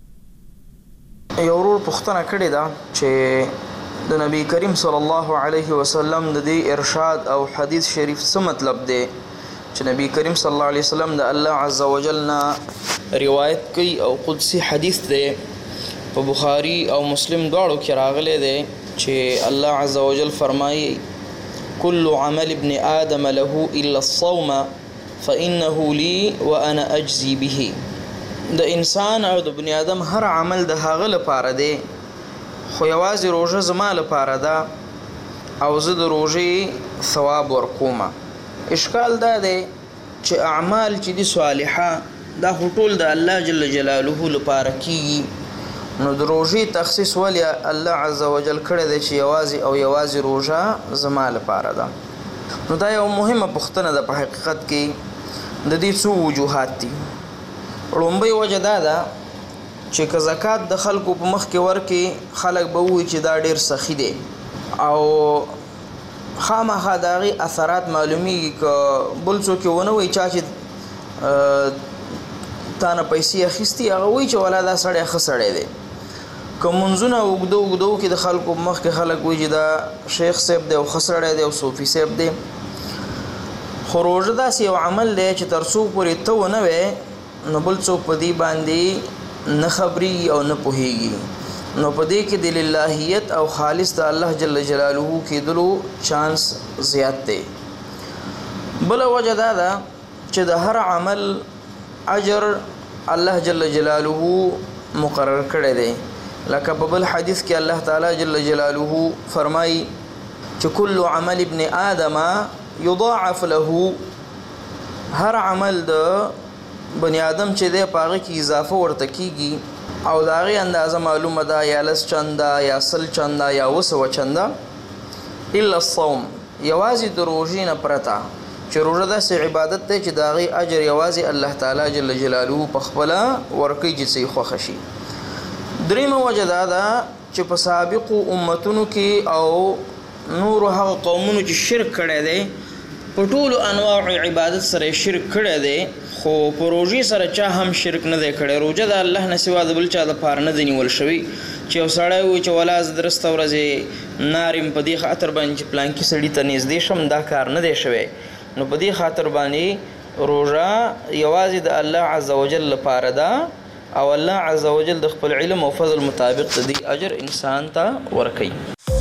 یو ورور پوښتنه کړې ده چې د نبی کریم صلی الله علیه وسلم د دې ارشاد او حدیث شریف څه مطلب دی چې نبی کریم صلی الله علیه وسلم د الله عز وجل نه روایت کوي او قدسی حدیث دی په بخاری او مسلم دواړو کې راغلی دی چې الله عز وجل فرمایي كل عمل ابن آدم له الا الصوم فانه لي وانا اجزي به. د انسان او د بنی آدم هر عمل د هغه لپاره دی خو یوازې روژه زما لپاره ده او زه د روژې ثواب ورکوم. اشکال دا دی چې اعمال چې دي صالحه دا ټول د الله جل جلاله لپاره کیږي. نو د روژې تخصیص ولی الله عز وجل کړی دی چې یوازې او یوازې روژه زما لپاره ده. نو دا یو مهمه پوښتنه ده په حقیقت کې. د دې څو وجوهات دي. لومړی وجه دا ده چې که زکات د خلکو په مخ کې ورکې خلک به ووایي چې دا ډېر سخي دی او خامخا د هغې اثرات معلومیږي. که بل څوک یې ونه وایي چا چې تا نه پیسې اخیستي هغه وایي چې والا دا سړی ښه سړی دی. که منځونه اوږده اوږده وکړي د خلکو په مخ کې خلک وایي چې دا شیخ صاحب دی او ښه سړی دی او صوفي صاحب دی. خو روژه داسې یو عمل دی چې تر څو پورې ته ونه وې نو بل څوک په دې باندې نه خبرېږي او نه پوهېږي. نو په دې کې د للهیت او خالص د الله جل جلاله کېدلو چانس زیات دی. بله وجه دا ده چې د هر عمل اجر الله جل جلاله مقرر کړی دی. لکه په بل حدیث کې الله تعالی جل جلاله فرمایي چې کل عمل ابن آدم یضاعف له. هر عمل د بنی آدم چې دی په هغه کې اضافه ورته کیږي او د هغې اندازه معلومه ده یا لس چنده یا سل چنده یا اوه سوه چنده الا الصوم یوازې د روژې نه پرته چې روژه داسې عبادت دی چې د هغې اجر یوازې الله تعالی جل جلاله په خپله ورکوي چې څه یې خوښه شي. دریمه وجه دا ده چې په سابقو امتونو کې او نورو هغه قومونو چې شرک کړی دی په ټولو انواع عبادت سره شرک کړی دی خو په روژې سره چا هم شرک نه دی کړی. روژه د الله نه سوا د بل چا دپاره نه دی نیول شوي چې یو سړی وایي چې ولا زه درسته ورځې نار یم په دې خاطر باندې چې پلانکي سړي ته نږدې شم دا کار نه دی شوی. نو په دې خاطر باندې روژه یوازې د الله عز وجل لپاره ده او الله عز وجل د خپل علم او فضل مطابق د دې اجر انسان ته ورکوي.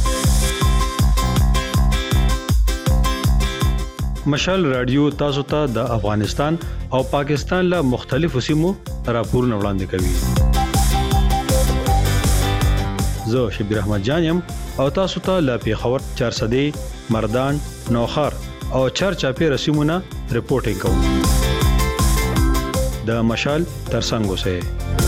مشال رادیو تاسو ته د افغانستان او پاکستان له مختلفو سیمو راپورونه وړاندې کوي. زه شبیر احمد جان یم او تاسو ته له پیښور چارسدې مردان نوخار او چارچاپیر سیمونه رپورټینګ کوم. د مشال ترڅنګ اوسئ.